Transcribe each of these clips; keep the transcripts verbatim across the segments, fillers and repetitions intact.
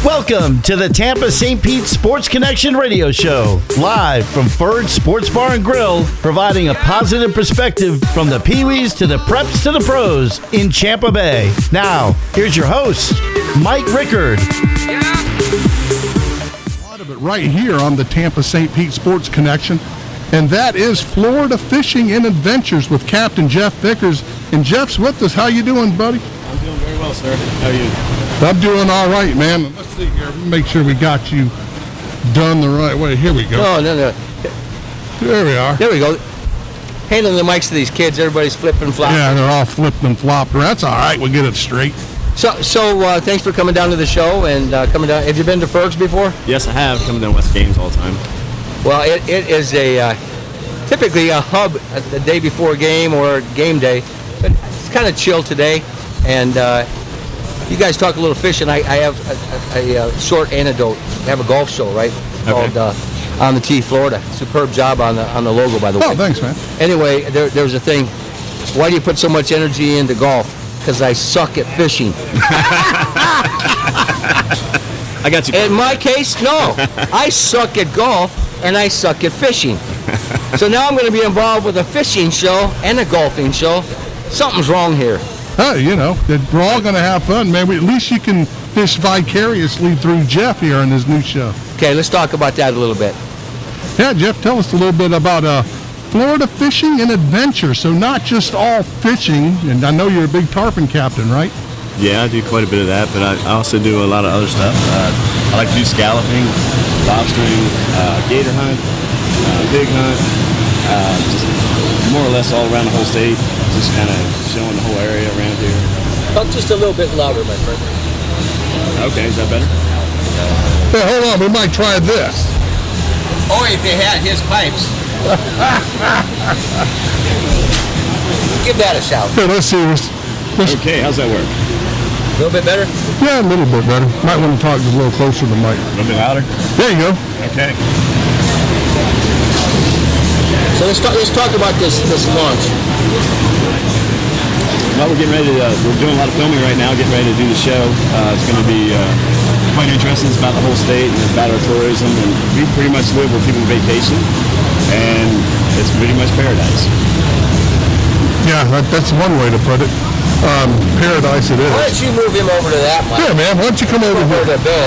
Welcome to the Tampa Saint Pete Sports Connection radio show, live from Ferd Sports Bar and Grill, providing a positive perspective from the Pee-wees to the preps to the pros in Champa Bay. Now, here's your host, Mike Rickard. A lot of it right here on the Tampa Saint Pete Sports Connection, and that is Florida Fishing and Adventures with Captain Jeff Vickers. And Jeff's with us. How you doing, buddy? I'm doing very well, sir. How are you? I'm doing all right, man. Let's see here. Make sure we got you done the right way. Here we go. No, no, no. There we are. There we go. Handing the mics to these kids, everybody's flipping and flopping. Yeah, they're all flipping and flopping. That's all right. We'll get it straight. So, so uh, thanks for coming down to the show and uh, coming down. Have you been to Fergs before? Yes, I have. Coming down West Games all the time. Well, it, it is a uh, typically a hub the day before game or game day, but it's kind of chill today. And uh, you guys talk a little fishing. I, I have a, a, a short anecdote. I have a golf show, right? Okay. Called uh, On the Tee, Florida. Superb job on the on the logo, by the way. Oh, thanks, man. Anyway, there, there was a thing. Why do you put so much energy into golf? Because I suck at fishing. I got you. In my case, no. I suck at golf and I suck at fishing. So now I'm going to be involved with a fishing show and a golfing show. Something's wrong here. Oh, you know, we're all going to have fun, man. We, at least you can fish vicariously through Jeff here on his new show. Okay, let's talk about that a little bit. Yeah, Jeff, tell us a little bit about uh, Florida Fishing and Adventure. So not just all fishing, and I know you're a big tarpon captain, right? Yeah, I do quite a bit of that, but I also do a lot of other stuff. Uh, I like to do scalloping, lobstering, uh, gator hunt, uh, pig hunt, uh, just more or less all around the whole state, just kind of showing the whole area around here. Talk just a little bit louder, my friend. Okay, is that better? Hey, hold on, we might try this. Oh, if they had his pipes. Give that a shout. Here, let's see. Let's, let's, Okay, how's that work? A little bit better? yeah, a little bit better. Might want to talk just a little closer to the mic. A little bit louder? There you go. Okay. So let's talk, let's talk about this, this launch. Well, we're getting ready to, uh, we're doing a lot of filming right now, getting ready to do the show. Uh, it's going to be uh, quite interesting. It's about the whole state and it's about our tourism. And we pretty much live where people vacation. And it's pretty much paradise. Yeah, that, that's one way to put it. Um, paradise it Why is. don't you move him over to that mic? Yeah, man, why don't you come over Over here? to Ben.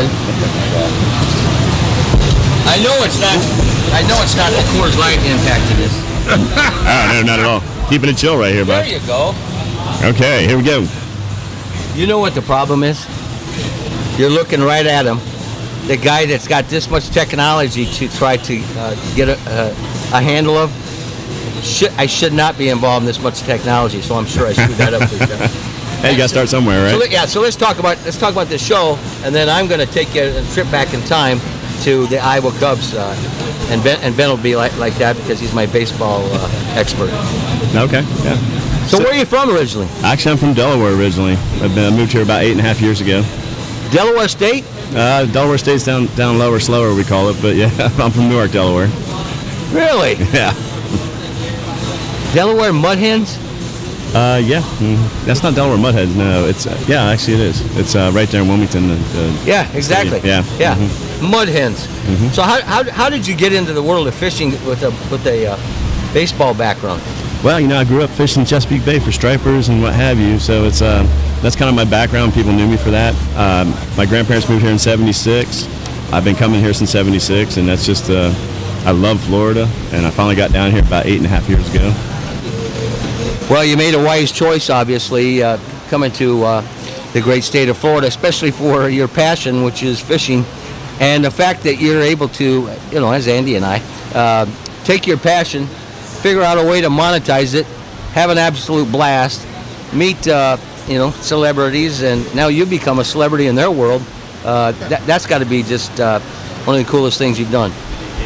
I know it's not. I know it's not the Coors Light impact to this. Oh, no, not at all. Keeping it chill right here, There bud. you go. Okay, here we go. You know what the problem is? You're looking right at him. The guy that's got this much technology to try to uh, get a, uh, a handle of. Should, I should not be involved in this much technology, so I'm sure I screwed that up. Hey, you got to start somewhere, right? So, let- yeah, so let's talk about let's talk about the show, and then I'm going to take you a trip back in time to the Iowa Cubs, uh, and Ben and Ben will be like, like that because he's my baseball uh, expert. Okay, yeah. So, where are you from originally? Actually, I'm from Delaware originally. I've been, I moved here about eight and a half years ago. Delaware State? Uh, Delaware State's down down lower, slower, we call it, but yeah, I'm from Newark, Delaware. Really? Yeah. Delaware Mud Hens? Uh, yeah. Mm, that's not Delaware Mudheads, no. It's uh, yeah, actually it is. It's uh, right there in Wilmington. Uh, Yeah, exactly. Yeah. Yeah. Mhm. Mud Hens. Mhm. So how, how, how did you get into the world of fishing with a with a uh, baseball background? Well, you know, I grew up fishing Chesapeake Bay for stripers and what have you, so it's uh, that's kind of my background. People knew me for that. Um, my grandparents moved here in seventy-six. I've been coming here since seventy-six, and that's just, uh, I love Florida, and I finally got down here about eight and a half years ago. Well, you made a wise choice, obviously, uh, coming to uh, the great state of Florida, especially for your passion, which is fishing, and the fact that you're able to, you know, as Andy and I, uh, take your passion, figure out a way to monetize it, have an absolute blast, meet, uh, you know, celebrities, and now you become a celebrity in their world. Uh, that, that's got to be just uh, one of the coolest things you've done.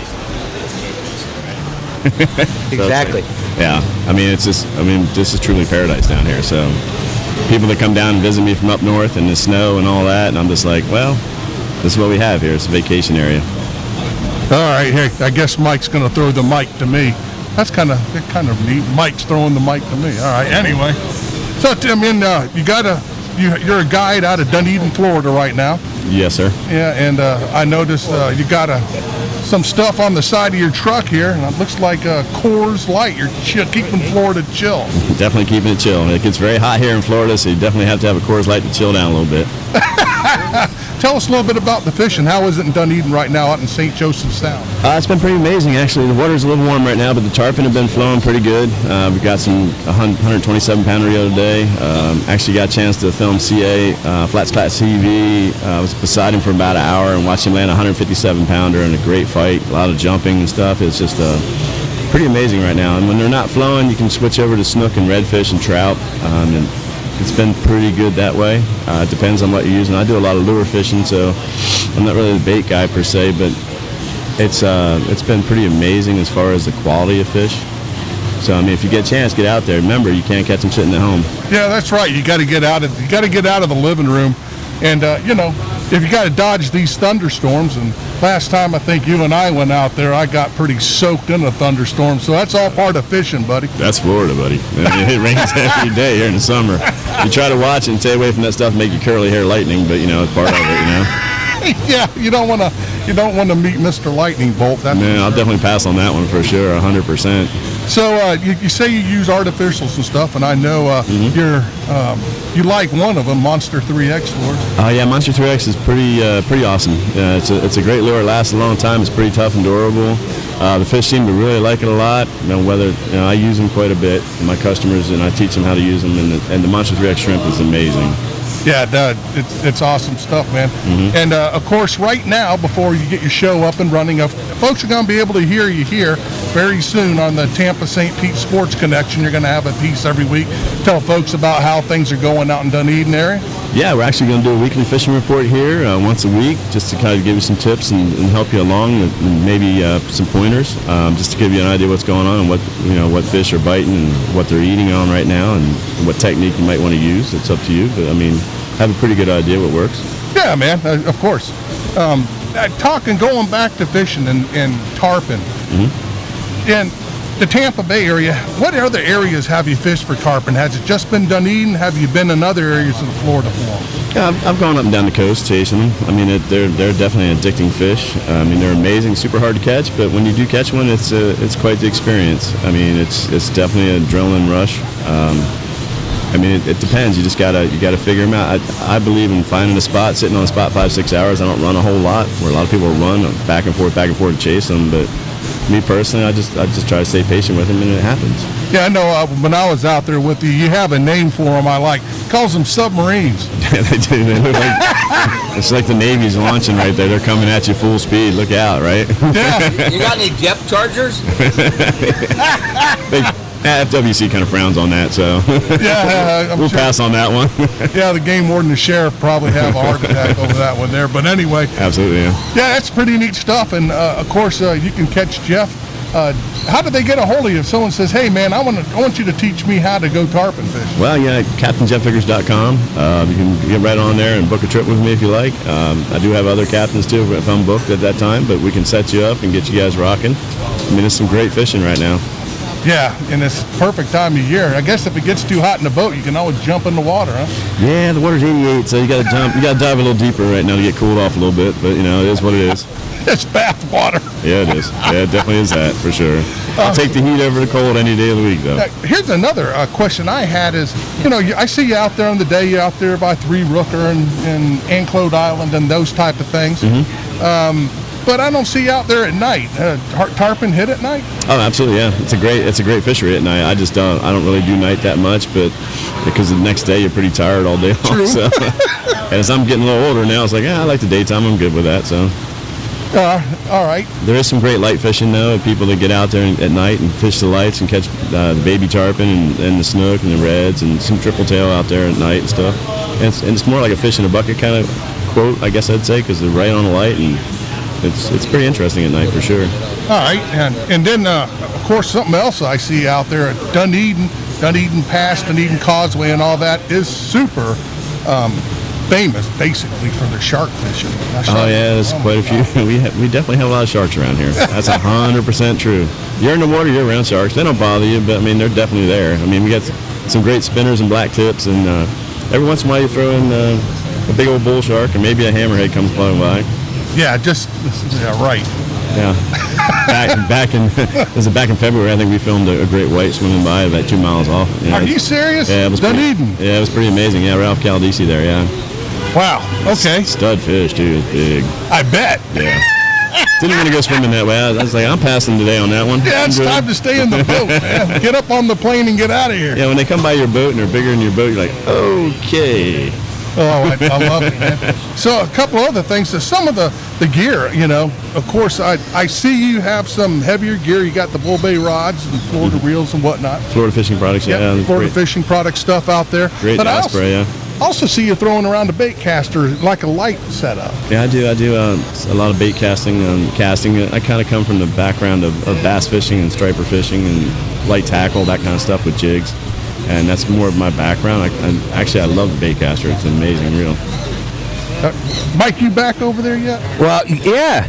Exactly. Yeah, I mean, it's just, I mean, this is truly paradise down here. So people that come down and visit me from up north and the snow and all that, and I'm just like, well, this is what we have here. It's a vacation area. All right, hey, I guess Mike's going to throw the mic to me. That's kind of kind of neat. Mike's throwing the mic to me. All right, anyway. So, I mean, uh, you got a, you, you're a guide out of Dunedin, Florida right now. Yes, sir. Yeah, and uh, I noticed uh, you got a, some stuff on the side of your truck here, and it looks like a Coors Light. You're ch- keeping Florida chill. Definitely keeping it chill. It gets very hot here in Florida, so you definitely have to have a Coors Light to chill down a little bit. Tell us a little bit about the fishing. How is it in Dunedin right now out in Saint Joseph Sound? Uh, it's been pretty amazing, actually. The water's a little warm right now, but the tarpon have been flowing pretty good. Uh, we've got some one twenty-seven pounder reel today. Um, actually got a chance to film C A, uh, Flats Class T V. Uh, I was beside him for about an hour and watched him land a one fifty-seven pounder in a great fight. A lot of jumping and stuff. It's just uh, pretty amazing right now. And when they're not flowing, you can switch over to snook and redfish and trout. Um, and it's been pretty good that way. Uh, it depends on what you're using. I do a lot of lure fishing, so I'm not really the bait guy per se, but it's uh, it's been pretty amazing as far as the quality of fish. So I mean, if you get a chance, get out there. Remember, you can't catch them sitting at home. Yeah, that's right. You got to get out of you got to get out of the living room, and uh, you know, if you got to dodge these thunderstorms. And last time I think you and I went out there, I got pretty soaked in a thunderstorm. So that's all part of fishing, buddy. That's Florida, buddy. I mean, it rains every day here in the summer. You try to watch it and stay away from that stuff, and make your curly hair lightning, but you know, it's part of it, you know. Yeah, you don't want to you don't want to meet Mister Lightning Bolt. That's Man, I'll definitely pass on that one for sure, one hundred percent. So uh, you, you say you use artificials and stuff, and I know uh, mm-hmm. you're um, you like one of them, Monster three X lure. Oh uh, yeah, Monster three X is pretty uh, pretty awesome. Uh, it's a it's a great lure. It lasts a long time. It's pretty tough and durable. Uh, the fish seem to really like it a lot. You know, whether you know, I use them quite a bit. My customers and I teach them how to use them. And the, and the Monster three X shrimp is amazing. Yeah, uh, it's, it's awesome stuff, man. Mm-hmm. And, uh, of course, right now, before you get your show up and running, uh, folks are going to be able to hear you here very soon on the Tampa Saint Pete Sports Connection. You're going to have a piece every week. Tell folks about how things are going out in Dunedin area. Yeah, we're actually going to do a weekly fishing report here uh, once a week, just to kind of give you some tips and, and help you along, with, and maybe uh, some pointers, um, just to give you an idea what's going on and what you know what fish are biting and what they're eating on right now, and what technique you might want to use. It's up to you, but I mean, have a pretty good idea what works. Yeah, man, uh, of course. Um, uh, talking, going back to fishing and, and tarpon, mm-hmm. in the Tampa Bay area, what other areas have you fished for tarpon? Has it just been Dunedin? Have you been in other areas of the Florida floor? Yeah, I've, I've gone up and down the coast chasing them. I mean, it, they're they're definitely addicting fish. I mean, they're amazing, super hard to catch, but when you do catch one, it's uh, it's quite the experience. I mean, it's it's definitely an adrenaline rush. Um, I mean, it, it depends. You just gotta you gotta figure them out. I, I believe in finding a spot, sitting on a spot five six hours. I don't run a whole lot, where a lot of people run back and forth, back and forth to chase them. But me personally, I just I just try to stay patient with them, and it happens. Yeah, I know. Uh, when I was out there with you, you have a name for them. I like calls them submarines. Yeah, they do. They look like it's like the Navy's launching right there. They're coming at you full speed. Look out, right? Yeah. You got any depth chargers? they, F W C kind of frowns on that, so yeah, uh, we'll sure. pass on that one. Yeah, the game warden and the sheriff probably have a heart attack over that one there. But anyway, absolutely, yeah. Yeah, that's pretty neat stuff. And uh, of course, uh, you can catch Jeff. Uh, how do they get a hold of you if someone says, "Hey, man, I want to, I want you to teach me how to go tarpon fishing"? Well, yeah, captain jeff vickers dot com. Uh, you can get right on there and book a trip with me if you like. Um, I do have other captains too if I'm booked at that time, but we can set you up and get you guys rocking. I mean, it's some great fishing right now. Yeah, and it's perfect time of year. I guess if it gets too hot in the boat, you can always jump in the water, huh? Yeah, the water's eighty-eight, so you got to jump. You got to dive a little deeper right now to get cooled off a little bit. But you know, it is what it is. It's bath water. Yeah, it is. Yeah, it definitely is that for sure. I'll take the heat over the cold any day of the week, though. Uh, here's another uh, question I had: is you know, you, I see you out there on the day, you're out there by Three Rooker and, and Anclote Island and those type of things. Mm-hmm. Um, But I don't see you out there at night. Uh, tarpon hit at night? Oh, absolutely, yeah. It's a great, it's a great fishery at night. I just don't, I don't really do night that much, but because the next day you're pretty tired all day long. True. So, and as I'm getting a little older now, it's like, yeah, I like the daytime. I'm good with that. So, uh, all right. There is some great light fishing though. People that get out there at night and fish the lights and catch uh, the baby tarpon and, and the snook and the reds and some triple tail out there at night and stuff. And it's, and it's more like a fish in a bucket kind of quote, I guess I'd say, because they're right on the light and. It's it's pretty interesting at night for sure. All right, and and then uh, of course something else I see out there at Dunedin, Dunedin Pass, Dunedin Causeway, and all that is super um, famous, basically for their shark fishing. Shark oh yeah, there's oh, quite a few. God. We have, we definitely have a lot of sharks around here. That's a hundred percent true. You're in the water, you're around sharks. They don't bother you, but I mean they're definitely there. I mean we got some great spinners and black tips, and uh, every once in a while you throw in. Uh, a big old bull shark, or maybe a hammerhead comes blowing by. Yeah, just yeah, right. Yeah. back, back in was it back in February? I think we filmed a, a great white swimming by about two miles off. Yeah, Are you serious? Yeah, it was Dunedin. Pretty, yeah, it was pretty amazing. Yeah, Ralph Caldisi there. Yeah. Wow. Okay. Stud fish too. It's big. I bet. Yeah. Didn't want to go swimming that way. I was like, I'm passing today on that one. Yeah, it's time to stay in the boat, man. Get up on the plane and get out of here. Yeah, when they come by your boat and they're bigger than your boat, you're like, okay. Oh, I, I love it, man. So a couple other things. So some of the, the gear, you know, of course, I, I see you have some heavier gear. You got the Bull Bay rods and Florida mm-hmm. reels and whatnot. Florida fishing products, yeah. Yep, yeah Florida great. fishing product stuff out there. Great but I Osprey, also, yeah. also see you throwing around the bait caster like a light setup. Yeah, I do. I do uh, a lot of bait casting and casting. I kind of come from the background of, of bass fishing and striper fishing and light tackle, that kind of stuff with jigs. And that's more of my background. I, I, actually, I love the bait caster. It's an amazing reel. Uh, Mike, you back over there yet? Well, yeah.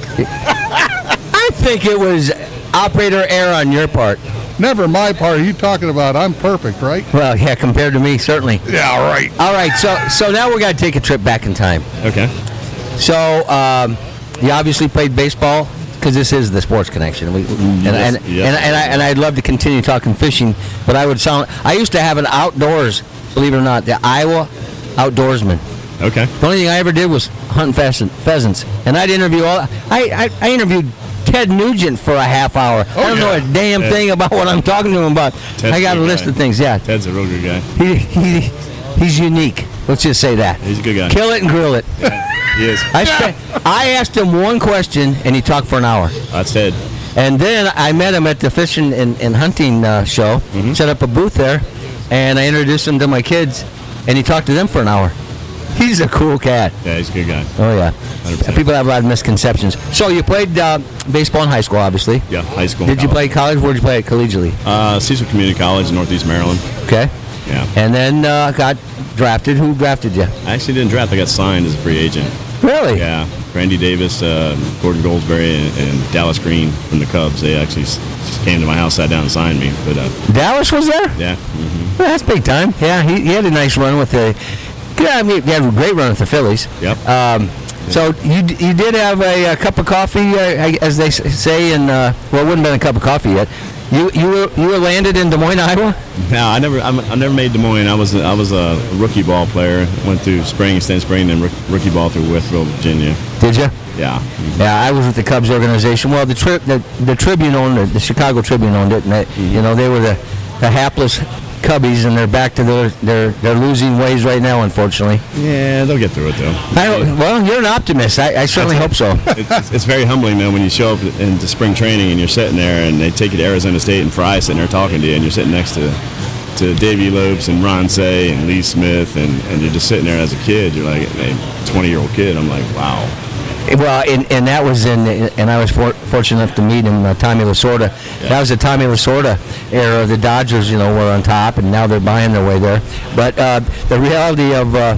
I think it was operator error on your part. Never my part. You talking about I'm perfect, right? Well, yeah, compared to me, certainly. Yeah, all right. All right, so so now we're going to take a trip back in time. Okay. So um, you obviously played baseball, because this is the Sports Connection. We, and, yes, and, yes. and, and, I, and I'd love to continue talking fishing, but I would sound... I used to have an outdoors, believe it or not, the Iowa Outdoorsman. Okay. The only thing I ever did was hunt pheasant, pheasants. And I'd interview all... I, I, I interviewed Ted Nugent for a half hour. Oh, I don't yeah. know a damn Ted. thing about what I'm talking to him about. Ted's I got a a good list guy. of things, yeah. Ted's a real good guy. He, he He's unique. Let's just say that. He's a good guy. Kill it and grill it. Yeah, he is. I, spent, I asked him one question, and he talked for an hour. That's Ted. And then I met him at the fishing and, and hunting uh, show, Mm-hmm. set up a booth there, and I introduced him to my kids, and he talked to them for an hour. He's a cool cat. Yeah, he's a good guy. Oh, yeah. one hundred percent. People have a lot of misconceptions. So you played uh, baseball in high school, obviously. Yeah, high school. Did you college. play college? Where did you play it collegially? Uh, Cecil Community College in Northeast Maryland. Okay. Yeah. And then uh, got drafted. Who drafted you? I actually didn't draft. I got signed as a free agent. Really? Yeah. Randy Davis, uh, Gordon Goldsberry, and, and Dallas Green from the Cubs. They actually s- just came to my house, sat down, and signed me. But uh, Dallas was there? yeah. Mm-hmm. Well, that's big time. Yeah, he, he had a nice run with the... Yeah, I mean, he had a great run with the Phillies. Yep. Um, so you d- you did have a, a cup of coffee, uh, as they s- say, in... Uh, well, it wouldn't have been a cup of coffee yet. You you were you were landed in Des Moines, Iowa? No, I never. I'm, I never made Des Moines. I was I was a rookie ball player. Went through spring, extended spring, then rook, rookie ball through Westfield, Virginia. Did you? Yeah. Yeah, I was with the Cubs organization. Well, the tri- the, the Tribune owned it. The Chicago Tribune owned it, and they, Mm-hmm. you know they were the, the hapless Cubbies, and they're back to their their their losing ways right now, unfortunately. Yeah, they'll get through it though. I, well, you're an optimist. I, I certainly hope so. It's, it's very humbling though when you show up into spring training and you're sitting there and they take you to Arizona State and Fry sitting there talking to you and you're sitting next to to Davey Lopes and Ron Say and Lee Smith and, and you're just sitting there as a kid. You're like a twenty-year-old kid. I'm like, wow. Well, and, and that was in, and I was for, fortunate enough to meet him, uh, Tommy Lasorda. Yeah. That was the Tommy Lasorda era. The Dodgers, you know, were on top, and now they're buying their way there. But uh, the reality of, uh,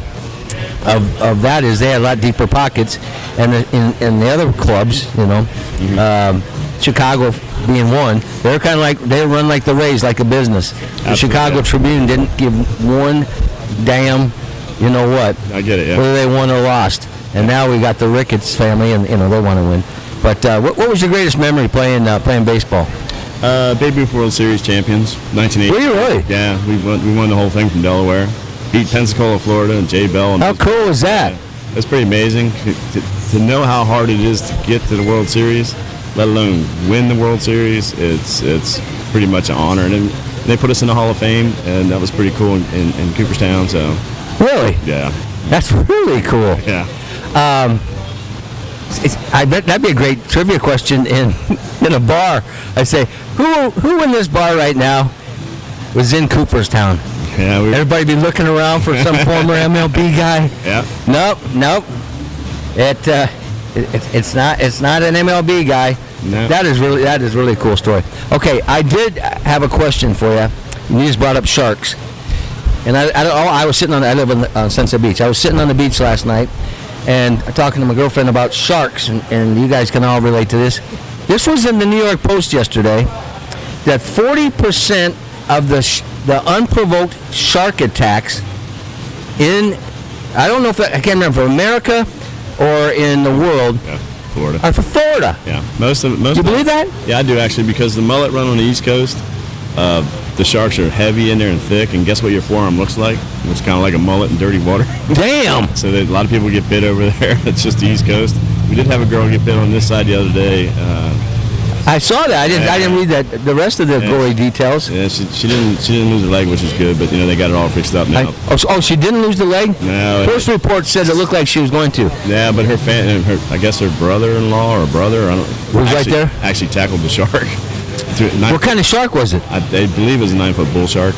of of that is they had a lot deeper pockets, and the, in, in the other clubs, you know, Mm-hmm. um, Chicago being one, they're kind of like they run like the Rays, like a business. The Absolutely, Chicago yeah. Tribune didn't give one damn, you know what, I get it, yeah. whether they won or lost. And now we got the Ricketts family, and you know they want to win. But uh, what, what was your greatest memory playing uh, playing baseball? Uh, Babe Ruth World Series champions, nineteen eighty. Were you really? Yeah, we won, we won the whole thing from Delaware. Beat Pensacola, Florida, and Jay Bell. And How cool is that? That's pretty amazing to, to, to know how hard it is to get to the World Series, let alone win the World Series. It's it's pretty much an honor, and then they put us in the Hall of Fame, and that was pretty cool in, in, in Cooperstown. So Really? yeah, That's really cool. yeah. Um, it's, I bet that'd be a great trivia question in in a bar. I say, who who in this bar right now was in Cooperstown? Yeah, we, Everybody be looking around for some former M L B guy. yeah. Nope, nope. It, uh, it, it it's not it's not an M L B guy. No. That is really that is really a cool story. Okay, I did have a question for you. You just brought up sharks, and I I, oh, I was sitting on I live on uh, Sunset Beach. I was sitting on the beach last night, and talking to my girlfriend about sharks, and, and you guys can all relate to this. This was in the New York Post yesterday that forty percent of the sh- the unprovoked shark attacks in I don't know if that, I can't remember, for America or in the world. Yeah, Florida. Are for Florida. Yeah, most of most. You of believe them, that? Yeah, I do actually, because the mullet run on the East Coast. Uh, the sharks are heavy in there and thick, and guess what your forearm looks like? It's kind of like a mullet in dirty water. Damn. So that a lot of people get bit over there. It's just the East Coast. We did have a girl get bit on this side the other day. Uh, I saw that. I didn't. Yeah. I didn't read that. The rest of the Yeah. gory details. yeah, she, she didn't she didn't lose her leg, which is good, but you know they got it all fixed up now. I, oh, so- oh, she didn't lose the leg. No, First report said it looked like she was going to. yeah, but her fan, her I guess her brother-in-law or brother, I don't. Was right actually, there? Actually tackled the shark. Through- nine- What kind of shark was it? I, I believe it was a nine-foot bull shark.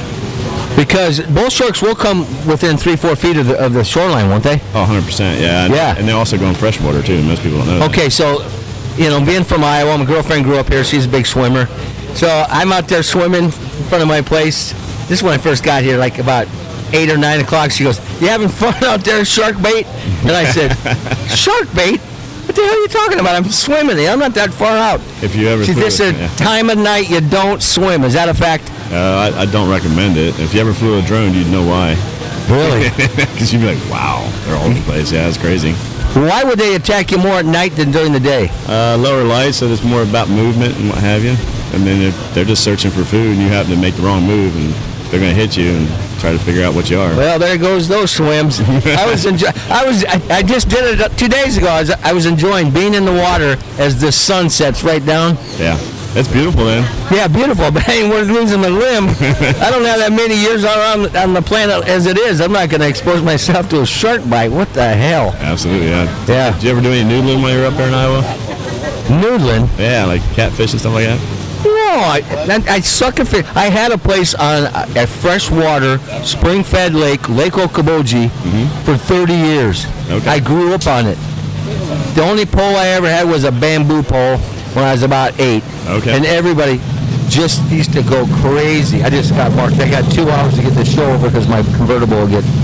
Because bull sharks will come within three, four feet of the, of the shoreline, won't they? Oh, one hundred percent, yeah. And, Yeah. and they also go in freshwater, too. Most people don't know that. Okay, so, you know, being from Iowa, my girlfriend grew up here. She's a big swimmer. So I'm out there swimming in front of my place. This is when I first got here, like about eight or nine o'clock. She goes, "You having fun out there, shark bait?" And I said, "Shark bait? What the hell are you talking about? I'm swimming. I'm not that far out." If you ever She flew this it, a yeah. time of night you don't swim. Is that a fact? Uh, I, I don't recommend it. If you ever flew a drone, you'd know why. Really? Because you'd be like, wow, they're all over the place. Yeah, it's crazy. Why would they attack you more at night than during the day? Uh, lower light, so there's more about movement and what have you. And then they're, they're just searching for food, and you happen to make the wrong move, and they're going to hit you and try to figure out what you are. Well, there goes those swims. I was enjoy- I was I, I just did it two days ago. I was, I was enjoying being in the water as the sun sets right down. Yeah, it's beautiful, man. Yeah, beautiful, but I ain't worth losing my limb. I don't have that many years on, on the planet as it is. I'm not going to expose myself to a shark bite. What the hell? Absolutely, yeah. Yeah. Did you ever do any noodling while you were up there in Iowa? Noodling? Yeah, like catfish and stuff like that? No, I, I, I suck at fish. I had a place on uh, at freshwater, spring-fed lake, Lake Okoboji, for thirty years. Okay. I grew up on it. The only pole I ever had was a bamboo pole when I was about eight. Okay. And everybody just used to go crazy. I just got marked. I got two hours to get the show over because my convertible will get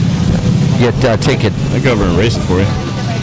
get uh, ticket. I'll go over and race it for you.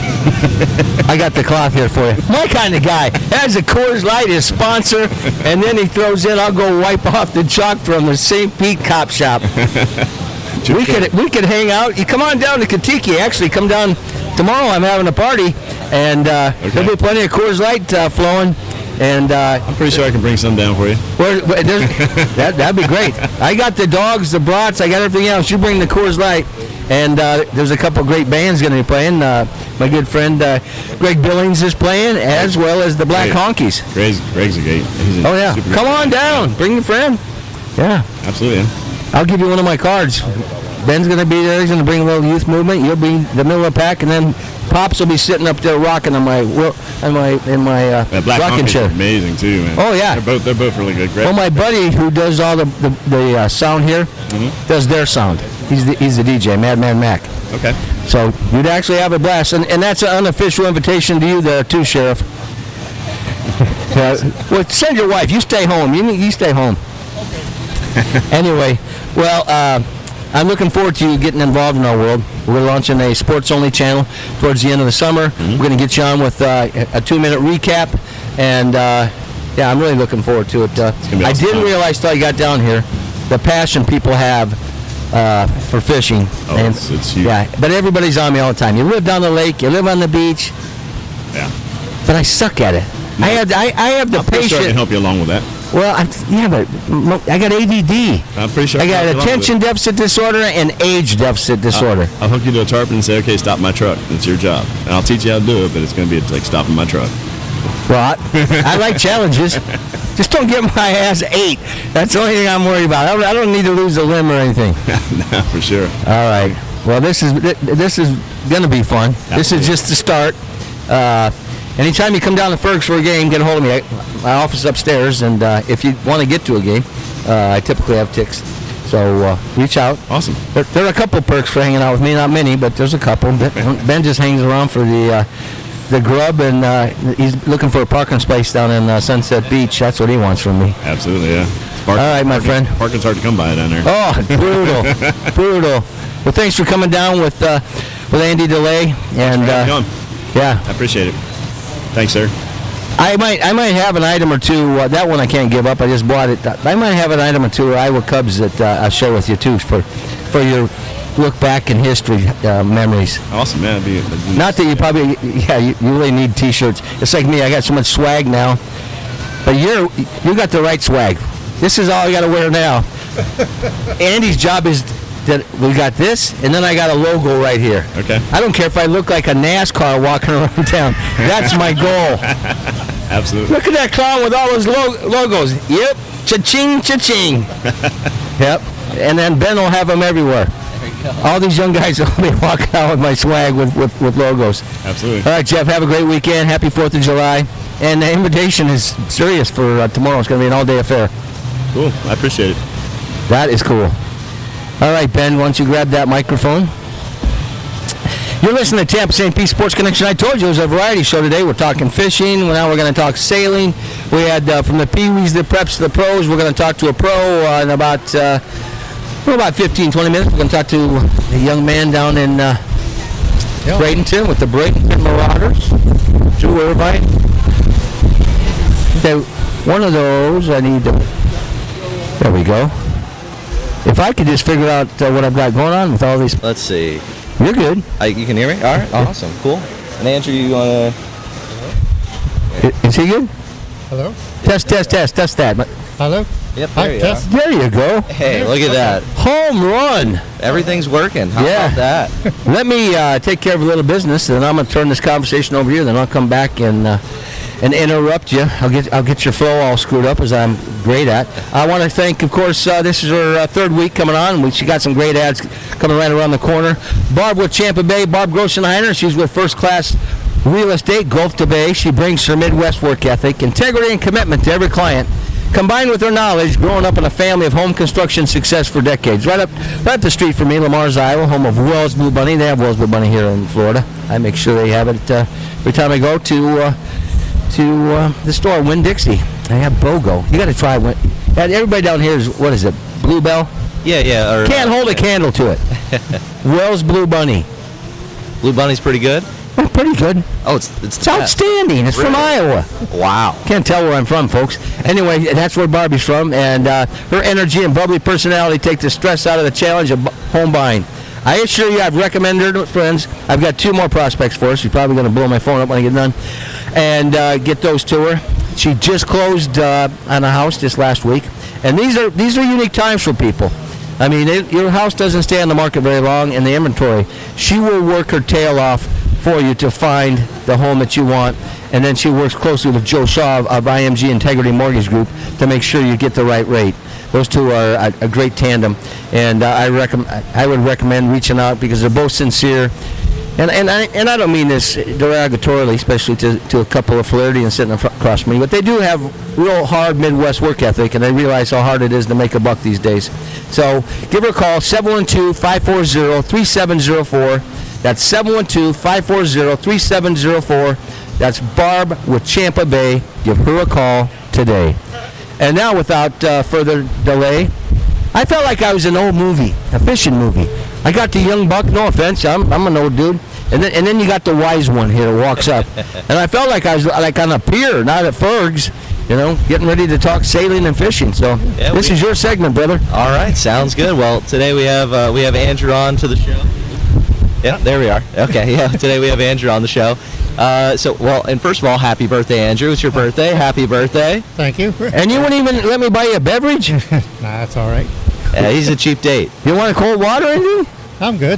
I got the cloth here for you. My kind of guy. Has a Coors Light, his sponsor, and then he throws in, I'll go wipe off the chalk from the Saint Pete Cop Shop. we could we could hang out. You come on down to Kentucky. Actually, come down tomorrow. I'm having a party, and uh, Okay. there'll be plenty of Coors Light uh, flowing. And uh, I'm pretty sure I can bring some down for you. where, where, there's- that that'd be great. I got the dogs, the brats, I got everything else. You bring the Coors Light, and uh, there's a couple great bands going to be playing. Uh, my good friend uh, Greg Billings is playing, as well as the Black Great. Honkies. Greg's, Greg's a gate. He's a Oh yeah, super come great on guy. down, bring your friend. Yeah, Absolutely, yeah. I'll give you one of my cards. Ben's going to be there. He's going to bring a little youth movement. You'll be in the middle of the pack, and then Pops will be sitting up there rocking on my will, on my in my uh, That Black rocking Honky's chair. amazing too, man. Oh, yeah. They're both they're both really good. Greg, Well, my buddy who does all the the, the uh, sound here Mm-hmm. does their sound. He's the, he's the D J, Madman Mac. okay. So you'd actually have a blast, and, and that's an unofficial invitation to you, there too, Sheriff. uh, well, send your wife. You stay home. You you stay home. Anyway, well, uh, I'm looking forward to you getting involved in our world. We're launching a sports-only channel towards the end of the summer. Mm-hmm. We're going to get you on with uh, a two-minute recap, and uh, yeah, I'm really looking forward to it. Uh, gonna be I awesome didn't time. realize till I got down here the passion people have uh, for fishing. Oh, And- it's- it's huge. Yeah, but everybody's on me all the time. You live down the lake, you live on the beach, Yeah. but I suck at it. I have I, I have the I'm pretty sure I can patience. help you along with that. Well, I'm, yeah, but mo- I got A D D. I'm pretty sure I can got help you along with attention it. deficit disorder and age deficit disorder. I'll hook you to a tarpon and say, okay, stop my truck. It's your job. And I'll teach you how to do it, but it's going to be like stopping my truck. Well, I, I like challenges. Just don't get my ass ate. That's the only thing I'm worried about. I don't, I don't need to lose a limb or anything. No, for sure. All right. Well, this is this is gonna be fun. This is just the start. Uh, anytime you come down to Fergus for a game, get a hold of me. I, my office is upstairs, and uh, if you want to get to a game, uh, I typically have ticks. So uh, reach out. Awesome. There, there are a couple perks for hanging out with me. Not many, but there's a couple. Ben, Ben just hangs around for the uh, the grub, and uh, he's looking for a parking space down in uh, Sunset Beach. That's what he wants from me. Absolutely, yeah. It's park- All right, my parking- friend. Parking's hard to come by down there. Oh, it's brutal, brutal. Well, thanks for coming down with uh, with Andy DeLay, and for having me uh, on. yeah, I appreciate it. Thanks, sir. I might I might have an item or two. Uh, that one I can't give up. I just bought it. I might have an item or two Iowa Cubs that uh, I'll share with you too for for your look back in history, uh, memories. Awesome, man. It'd be, it'd be Not that you probably, yeah, you, you really need T-shirts. It's like me. I got so much swag now, but you're you got the right swag. This is all you got to wear now. Andy's job is that we got this, and then I got a logo right here. Okay. I don't care if I look like a NASCAR walking around town. That's my goal. Absolutely. Look at that clown with all those lo- logos. Yep. Cha-ching, cha-ching. Yep. And then Ben will have them everywhere. All these young guys will be walking out with my swag with, with, with logos. Absolutely. All right, Jeff, have a great weekend. Happy fourth of July. And the invitation is serious for uh, tomorrow. It's going to be an all-day affair. Cool. I appreciate it. That is cool. All right, Ben, why don't you grab that microphone? You're listening to Tampa Saint Pete Sports Connection. I told you it was a variety show today. We're talking fishing. Now we're going to talk sailing. We had uh, from the Pee-wees, the preps, to the pros. We're going to talk to a pro uh, in about uh, well, about fifteen, twenty minutes. We're going to talk to a young man down in uh, Yeah. Bradenton with the Bradenton Marauders. Drew Irvine. Okay, one of those I need to... There we go. If I could just figure out uh, what I've got going on with all these... Let's see. You're good. Uh, you can hear me? All right, awesome, cool. And Andrew, you want to... I- Is he good? Hello? Test, test, test, test that. Hello? Yep, Hi, there you Tess. There you go. are. Hey, look at that. Home run. Everything's working. How Yeah. about that? Let me uh, take care of a little business, and then I'm going to turn this conversation over here. Then I'll come back and uh, and interrupt you. I'll get I'll get your flow all screwed up, as I'm great at. I want to thank, of course, uh, this is our uh, third week coming on. We she got some great ads coming right around the corner. Barb with Tampa Bay, Barb Grossenheiner. She's with First Class Real Estate, Gulf to Bay. She brings her Midwest work ethic, integrity, and commitment to every client, combined with her knowledge, growing up in a family of home construction success for decades. Right up, right up the street from me, Lamar's, Iowa, home of Wells Blue Bunny. They have Wells Blue Bunny here in Florida. I make sure they have it uh, every time I go to uh, to uh, the store, Winn-Dixie. They have BOGO. You got to try Win. Everybody down here is, what is it, Bluebell? Yeah, yeah. Or, Can't hold a candle to it. Wells Blue Bunny. Blue Bunny's pretty good. Oh, pretty good. Oh, it's it's, It's outstanding. It's from Iowa. Wow. Can't tell where I'm from, folks. Anyway, that's where Barbie's from, and uh, her energy and bubbly personality take the stress out of the challenge of bu- home buying. I assure you, I've recommended her to friends. I've got two more prospects for her. She's probably going to blow my phone up when I get done, and uh, get those to her. She just closed uh, on a house this last week, and these are these are unique times for people. I mean, it, your house doesn't stay on the market very long in the inventory. She will work her tail off for you to find the home that you want, and then she works closely with Joe Shaw of I M G Integrity Mortgage Group to make sure you get the right rate. Those two are a, a great tandem, and uh, I recommend I would recommend reaching out because they're both sincere, and and I and I don't mean this derogatorily, especially to, to a couple of Floridians sitting across from me, but they do have real hard Midwest work ethic, and they realize how hard it is to make a buck these days. So give her a call, seven one two, five four zero, three seven zero four. That's seven one two, five four zero, three seven zero four. That's Barb with Tampa Bay. Give her a call today. And now, without uh, further delay, I felt like I was in an old movie, a fishing movie. I got the young buck, no offense, I'm, I'm an old dude. And then, and then you got the wise one here that walks up. And I felt like I was like on a pier, not at Ferg's, you know, getting ready to talk sailing and fishing. So Yeah, this we- is your segment, brother. All right, sounds good. Well, today we have uh, we have Andrew on to the show. Yeah, there we are. Okay, yeah. Today we have Andrew on the show. Uh, so, well, and first of all, happy birthday, Andrew. It's your birthday. Happy birthday. Thank you. And you wouldn't even let me buy you a beverage? You Nah, that's all right. Uh, he's a cheap date. want a cold water, Andrew? I'm good.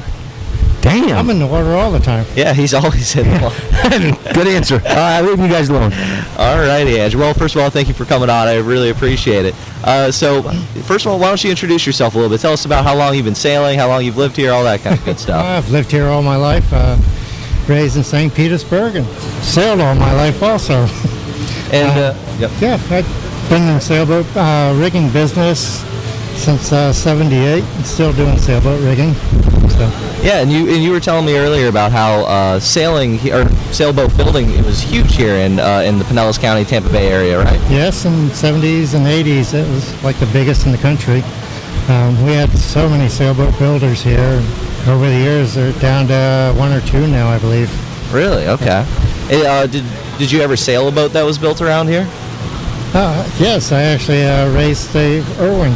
Damn. I'm in the water all the time. Yeah, he's always in the water. Good answer. Uh, I leave you guys alone. All righty, Andrew. Well, first of all, thank you for coming on. I really appreciate it. Uh, so, first of all, why don't you introduce yourself a little bit? Tell us about how long you've been sailing, how long you've lived here, all that kind of good stuff. I've lived here all my life, uh, raised in Saint Petersburg, and sailed all my life also. And, uh, yep. Yeah, I've been in sailboat uh, rigging business since uh, seventy-eight, and still doing sailboat rigging. So, Yeah, and you and you were telling me earlier about how uh, sailing he- or sailboat building it was huge here in uh, in the Pinellas County, Tampa Bay area, right? yes, in the seventies and eighties, it was like the biggest in the country. Um, we had so many sailboat builders here. Over the years, they're down to one or two now, I believe. Really? Okay. Eh, Uh, did did you ever sail a boat that was built around here? Uh, yes, I actually uh, raised the Irwins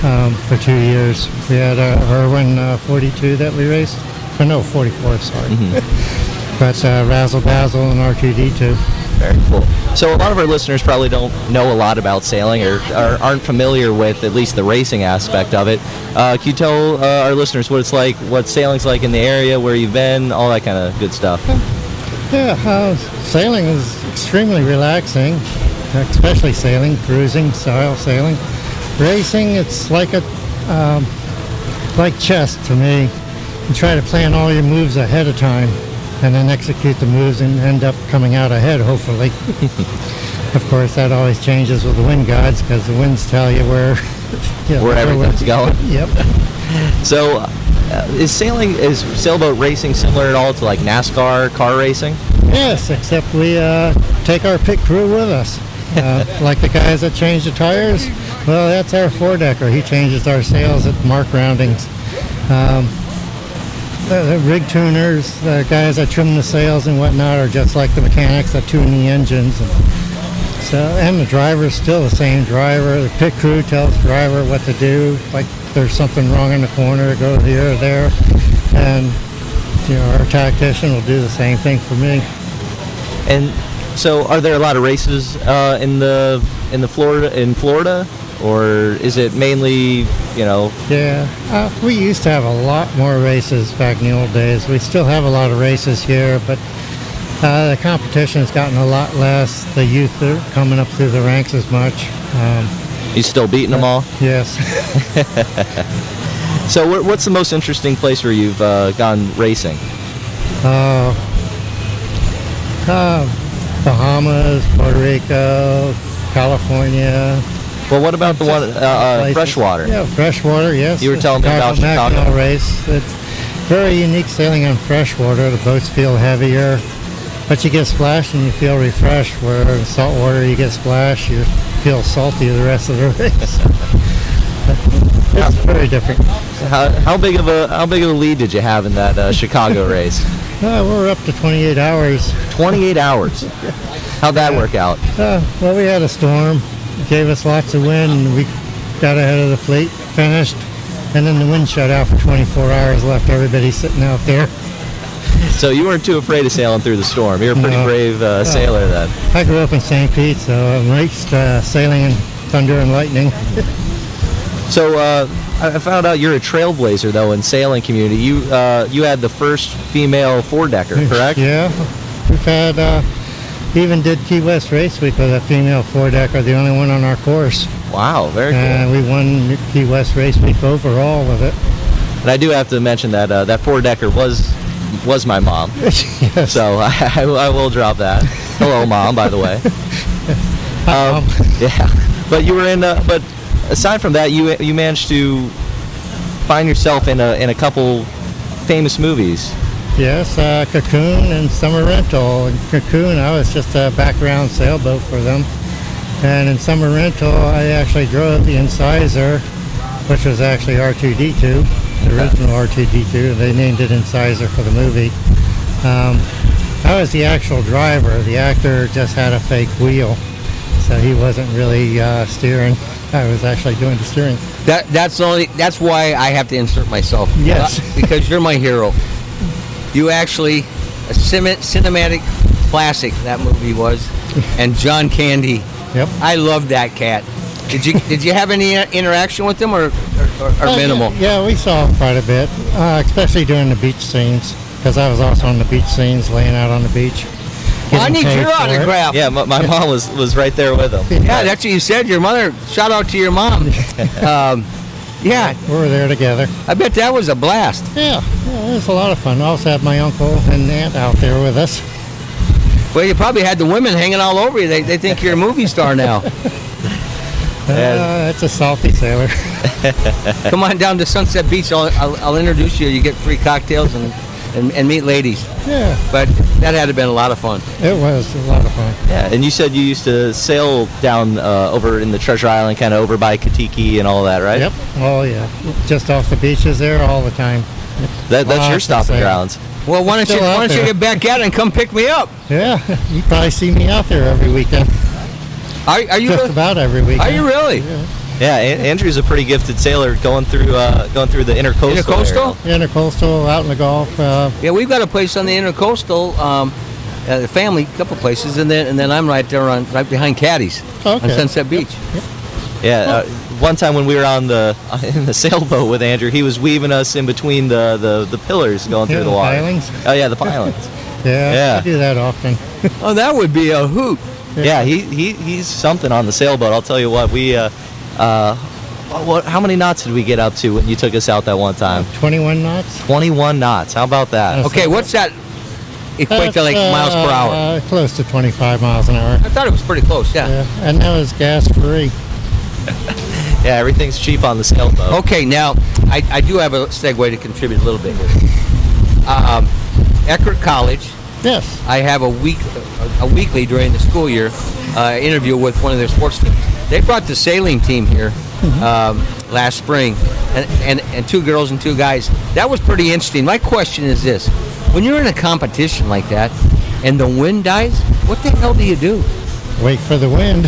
um, for two years. We had a Irwin uh, forty-two that we raced. Oh, no, forty-four, sorry. Mm-hmm. But uh, Razzle Dazzle and R two D two. Very cool. So a lot of our listeners probably don't know a lot about sailing or, or aren't familiar with at least the racing aspect of it. Uh, can you tell uh, our listeners what it's like, what sailing's like in the area, where you've been, all that kind of good stuff? Yeah, uh, sailing is extremely relaxing, especially sailing, cruising, style sailing. Racing, it's like a um, like chess to me. You try to plan all your moves ahead of time, and then execute the moves and end up coming out ahead, hopefully. Of course, that always changes with the wind gods, because the winds tell you where, you know, where everything's going. Yep. So, uh, is sailing, is sailboat racing similar at all to like NASCAR car racing? Yes, except we uh, take our pit crew with us. Uh, like the guys that change the tires, well, that's our four-decker. He changes our sails at mark roundings. Um, The, the rig tuners, the guys that trim the sails and whatnot, are just like the mechanics that tune the engines. And so, and the driver's still the same driver. The pit crew tells the driver what to do. Like if there's something wrong in the corner, go here or there. And you know, our tactician will do the same thing for me. And so, are there a lot of races uh, in the in the Florida in Florida? Or is it mainly, you know? Yeah, uh, we used to have a lot more races back in the old days. We still have a lot of races here, but uh, the competition has gotten a lot less. The youth are coming up through the ranks as much. Um, You still beating them all? Yes. So wh- what's the most interesting place where you've uh, gone racing? Uh, uh, Bahamas, Puerto Rico, California. Well, what about the one, uh, uh, freshwater? Yeah, freshwater, yes. You were telling me about Chicago. Mackinac race. It's very unique sailing on freshwater. The boats feel heavier, but you get splashed and you feel refreshed, where in saltwater you get splashed, you feel salty the rest of the race. It's very different. How, how big of a how big of a lead did you have in that uh, Chicago race? Uh, we're up to twenty-eight hours. twenty-eight hours. How'd that work out? Uh, well, we had a storm. It gave us lots of wind, and we got ahead of the fleet, finished, and then the wind shut out for twenty-four hours, left everybody sitting out there. So you weren't too afraid of sailing through the storm. You're a pretty No. brave uh, Uh, sailor then. I grew up in Saint Pete, so I raced uh, sailing in thunder and lightning. So uh, I found out you're a trailblazer though in sailing community. You uh, you had the first female four-decker, correct? Yeah, we've had, uh, even did Key West Race Week with a female four-decker, the only one on our course. Wow, very cool. And we won Key West Race Week overall with it. And I do have to mention that uh, that four-decker was was my mom. Yes. So I, I, I will drop that. Hello, Mom, by the way. Um, yeah, but you were in. Uh, but aside from that, you you managed to find yourself in a in a couple famous movies. Yes, uh, Cocoon and Summer Rental. In Cocoon, I was just a background sailboat for them. And in Summer Rental, I actually drove the Incisor, which was actually R two D two, the original R two D two. They named it Incisor for the movie. Um, I was the actual driver. The actor just had a fake wheel, so he wasn't really uh, steering. I was actually doing the steering. That that's the only. That's why I have to insert myself. Yes. Uh, because you're my hero. You actually a cin- cinematic classic that movie was, and John Candy. Yep. I loved that cat. Did you did you have any uh, interaction with him or or, or Uh, minimal? Yeah, yeah, we saw him quite a bit, uh, especially during the beach scenes, because I was also on the beach scenes, laying out on the beach. Well, I getting need paid your for it. autograph. Yeah, my, my mom was, was right there with him. Yeah, that's what you said. Your mother. Shout out to your mom. um, yeah, We were there together. I bet that was a blast. Yeah, yeah, it was a lot of fun. I also had my uncle and aunt out there with us. Well, you probably had the women hanging all over you. They, they think you're a movie star now. Uh, it's a salty sailor. Come on down to Sunset Beach. I'll, I'll, I'll introduce you. You get free cocktails and, and, and meet ladies. Yeah, But that had to been a lot of fun. it was a lot of fun. Yeah, and you said you used to sail down uh, over in the Treasure Island, kind of over by Katiki and all that, right? Yep. Oh, yeah. Just off the beaches there all the time. That, that's your Lots of stopping sailing. grounds. Well, why don't you Still out why don't you there. get back at it and come pick me up? Yeah, you probably see me out there every weekend. Are, are you Just really? about every weekend. Are you really? Yeah. Yeah, a- Andrew's a pretty gifted sailor going through uh, going through the intercoastal. Intercoastal? area. Intercoastal, out in the Gulf. Uh, Yeah, we've got a place on the Intercoastal, um, uh, the family, a couple places, and then and then I'm right there on right behind Caddies on Okay. Sunset Beach. Yeah, uh, one time when we were on the in the sailboat with Andrew, he was weaving us in between the, the, the pillars going Yeah, through the the water. pilings. Oh yeah, the pilings. yeah, Yeah. I do that often. Oh, that would be a hoot. Yeah, he, he he's something on the sailboat. I'll tell you what. We uh, uh, what? How many knots did we get up to when you took us out that one time? twenty-one knots. Twenty-one knots. How about that? That's- Okay, what's that equate to, like, That's, miles per hour? Uh, close to twenty-five miles an hour. I thought it was pretty close, yeah. Yeah, and that was gas free. Yeah, everything's cheap on the sailboat. Okay, now, I, I do have a segue to contribute a little bit here. Um, Eckerd College, Yes. I have a week, a, a weekly during the school year uh, interview with one of their sports teams. They brought the sailing team here um, last spring, and, and, and two girls and two guys. That was pretty interesting. My question is this. When you're in a competition like that and the wind dies, what the hell do you do? Wait for the wind.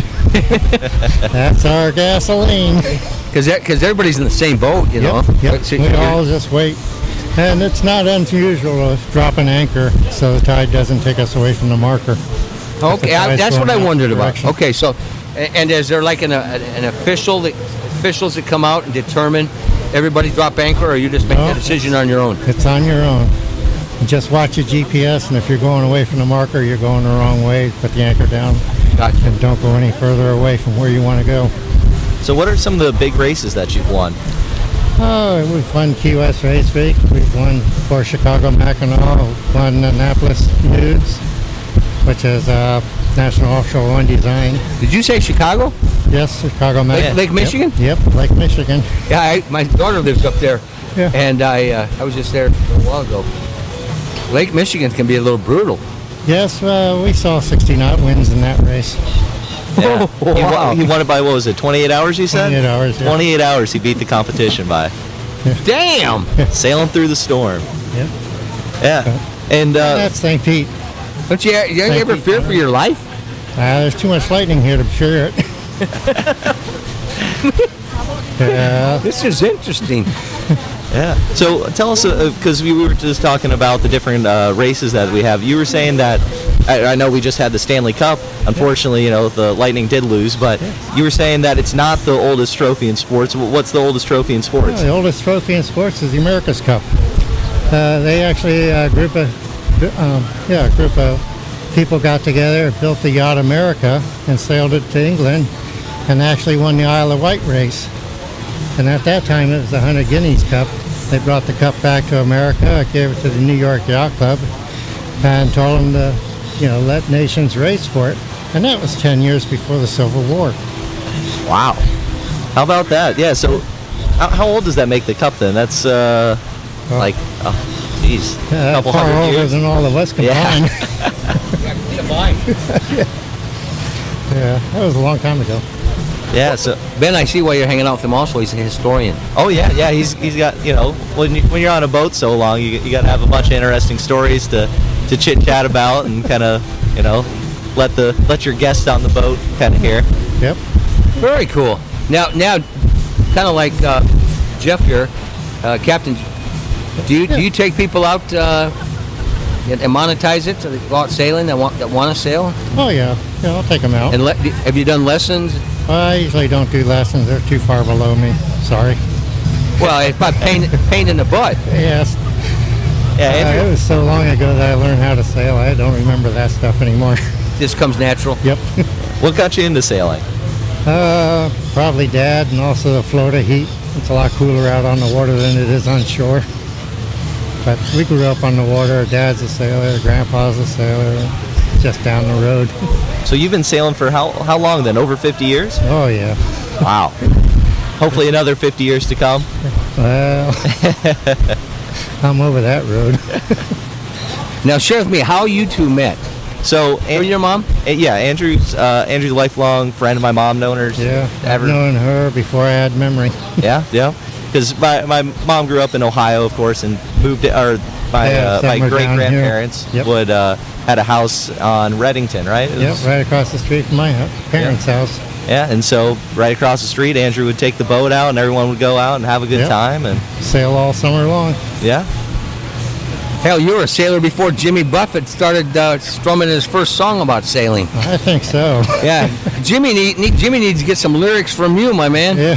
That's our gasoline. Because because everybody's in the same boat, you know. Yep, yep. So We you're- all just wait. And it's not unusual to drop an anchor so the tide doesn't take us away from the marker. Okay, the I, tide's that's what I going that wondered about. direction. Okay, so, a- and is there like an, a, an official, that, officials that come out and determine everybody drop anchor, or you just make No. that decision on your own? It's on your own. Just watch your G P S, and if you're going away from the marker, you're going the wrong way. Put the anchor down Gotcha. and don't go any further away from where you want to go. So, what are some of the big races that you've won? Oh, we've won Key West Race Week. We've won for Chicago Mackinac. We've won Annapolis Nudes, which is uh, National Offshore One Design. Did you say Chicago? Yes, Chicago Mackinac. Lake Michigan? Yep, yep, Lake Michigan. Yeah, I, my daughter lives up there, Yeah. and I uh, I was just there a while ago. Lake Michigan can be a little brutal. Yes, uh, we saw sixty knot winds in that race. Yeah. Oh, He, wow. won, he won it by, what was it, twenty-eight hours, you said? twenty-eight hours, yeah. twenty-eight hours he beat the competition by. Damn! Sailing through the storm. Yep. Yeah. And uh, That's Saint Pete. Don't you, you ever you. fear for your life? Uh, there's too much lightning here to fear it. Yeah. This is interesting. yeah. So tell us, because we were just talking about the different uh, races that we have. You were saying that, I, I know we just had the Stanley Cup. Unfortunately, you know, the Lightning did lose, but you were saying that it's not the oldest trophy in sports. What's the oldest trophy in sports? Well, the oldest trophy in sports is the America's Cup. Uh, they actually, a group of, um, yeah, a group of people got together, built the yacht America, and sailed it to England, and actually won the Isle of Wight race. And at that time, it was the Hunter Guineas Cup. They brought the cup back to America, gave it to the New York Yacht Club, and told them to, you know, let nations race for it. And that was ten years before the Civil War. Wow. How about that? Yeah, so how, how old does that make the cup then? That's uh, Well, like, oh, geez, a Uh, couple far hundred older years. than all of us Yeah. combined. Yeah, that was a long time ago. Yeah, so, Ben, I see why you're hanging out with him also. He's a historian. oh yeah, yeah, he's he's got, you know, when, you, when you're on a boat so long, you, you got to have a bunch of interesting stories to, to chit-chat about and kind of, you know, let the let your guests on the boat kind of hear. Yep. Very cool. Now, now, kind of like uh, Jeff here, uh, Captain. Do you do you take people out uh, and and monetize it? So they go out sailing that want that want to sail? Oh, yeah. Yeah, I'll take them out. And let, have you done lessons? I usually don't do lessons. They're too far below me. Sorry. Well, it's about pain, pain in the butt. Yes. Yeah, Uh, Andrew, it was so long ago that I learned how to sail. I don't remember that stuff anymore. This comes natural. Yep. what got you into sailing? Uh, probably Dad, and also the Florida heat. It's a lot cooler out on the water than it is on shore. But we grew up on the water. Dad's a sailor. Grandpa's a sailor. Just down the road. So you've been sailing for how how long then? Over fifty years? Oh, yeah. Wow. Hopefully another fifty years to come. Well, I'm over that road. Now, share with me how you two met. So, Or An- your mom? uh, yeah, Andrew's uh, Andrew's a lifelong friend of my mom, known her. Yeah, I've ever. known her before I had memory. Yeah, yeah. Because my, my mom grew up in Ohio, of course, and moved. Or my Yeah, uh, my somewhere great down grandparents here. Yep. would uh, had a house on Reddington, right? It Yep, was- right across the street from my hu- parents' house. Yeah, and so right across the street, Andrew would take the boat out, and everyone would go out and have a good Yep. time. And Sail all summer long. yeah, Hell, you were a sailor before Jimmy Buffett started uh, strumming his first song about sailing. I think so. Yeah, Jimmy need, need Jimmy needs to get some lyrics from you, my man. Yeah.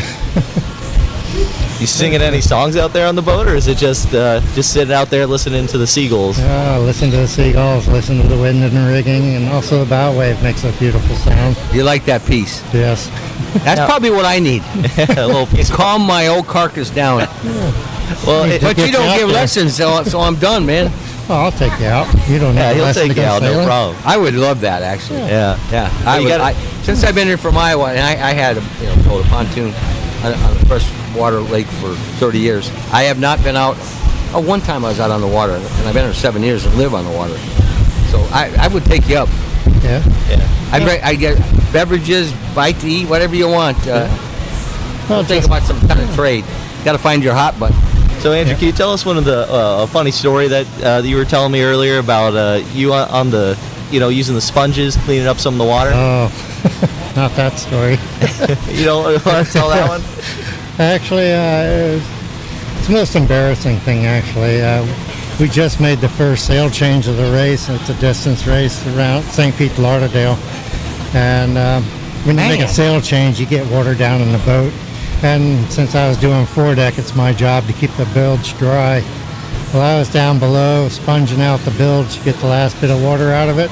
you singing any songs out there on the boat, or is it just uh, just sitting out there listening to the seagulls? Uh, listen to the seagulls, listen to the wind and the rigging, and also the bow wave makes a beautiful sound. You like that piece? Yes. That's Now- probably what I need. a little piece of Calm my old carcass down. well, it, But Get you don't out give there. lessons, so, so I'm done, man. Oh, I'll take you out. You don't yeah, have a he'll lesson take to you go out, no sailing. problem. I would love that, actually. Yeah, Yeah, Well, I you would, gotta- I, since I've been here from Iowa, and I, I had a you know total pontoon on, on a freshwater lake for thirty years. I have not been out. Oh, one time I was out on the water, and I've been here seven years and live on the water. So I, I would take you up. Yeah. yeah. I'd, re- I'd get beverages, bite to eat, whatever you want. Uh, Well, think just, about some kind of trade. Got to find your hot button. So Andrew, can you tell us one of the uh, a funny story that uh, that you were telling me earlier about uh, you on, on the you know using the sponges cleaning up some of the water? oh, not that story. you don't want to tell that one? Actually, uh, it's the most embarrassing thing, actually. Uh, we just made the first sail change of the race. It's a distance race around Saint Pete, Lauderdale. And um, when you make a Man. sail change, you get water down in the boat. And since I was doing foredeck, it's my job to keep the bilge dry. Well, I was down below sponging out the bilge to get the last bit of water out of it,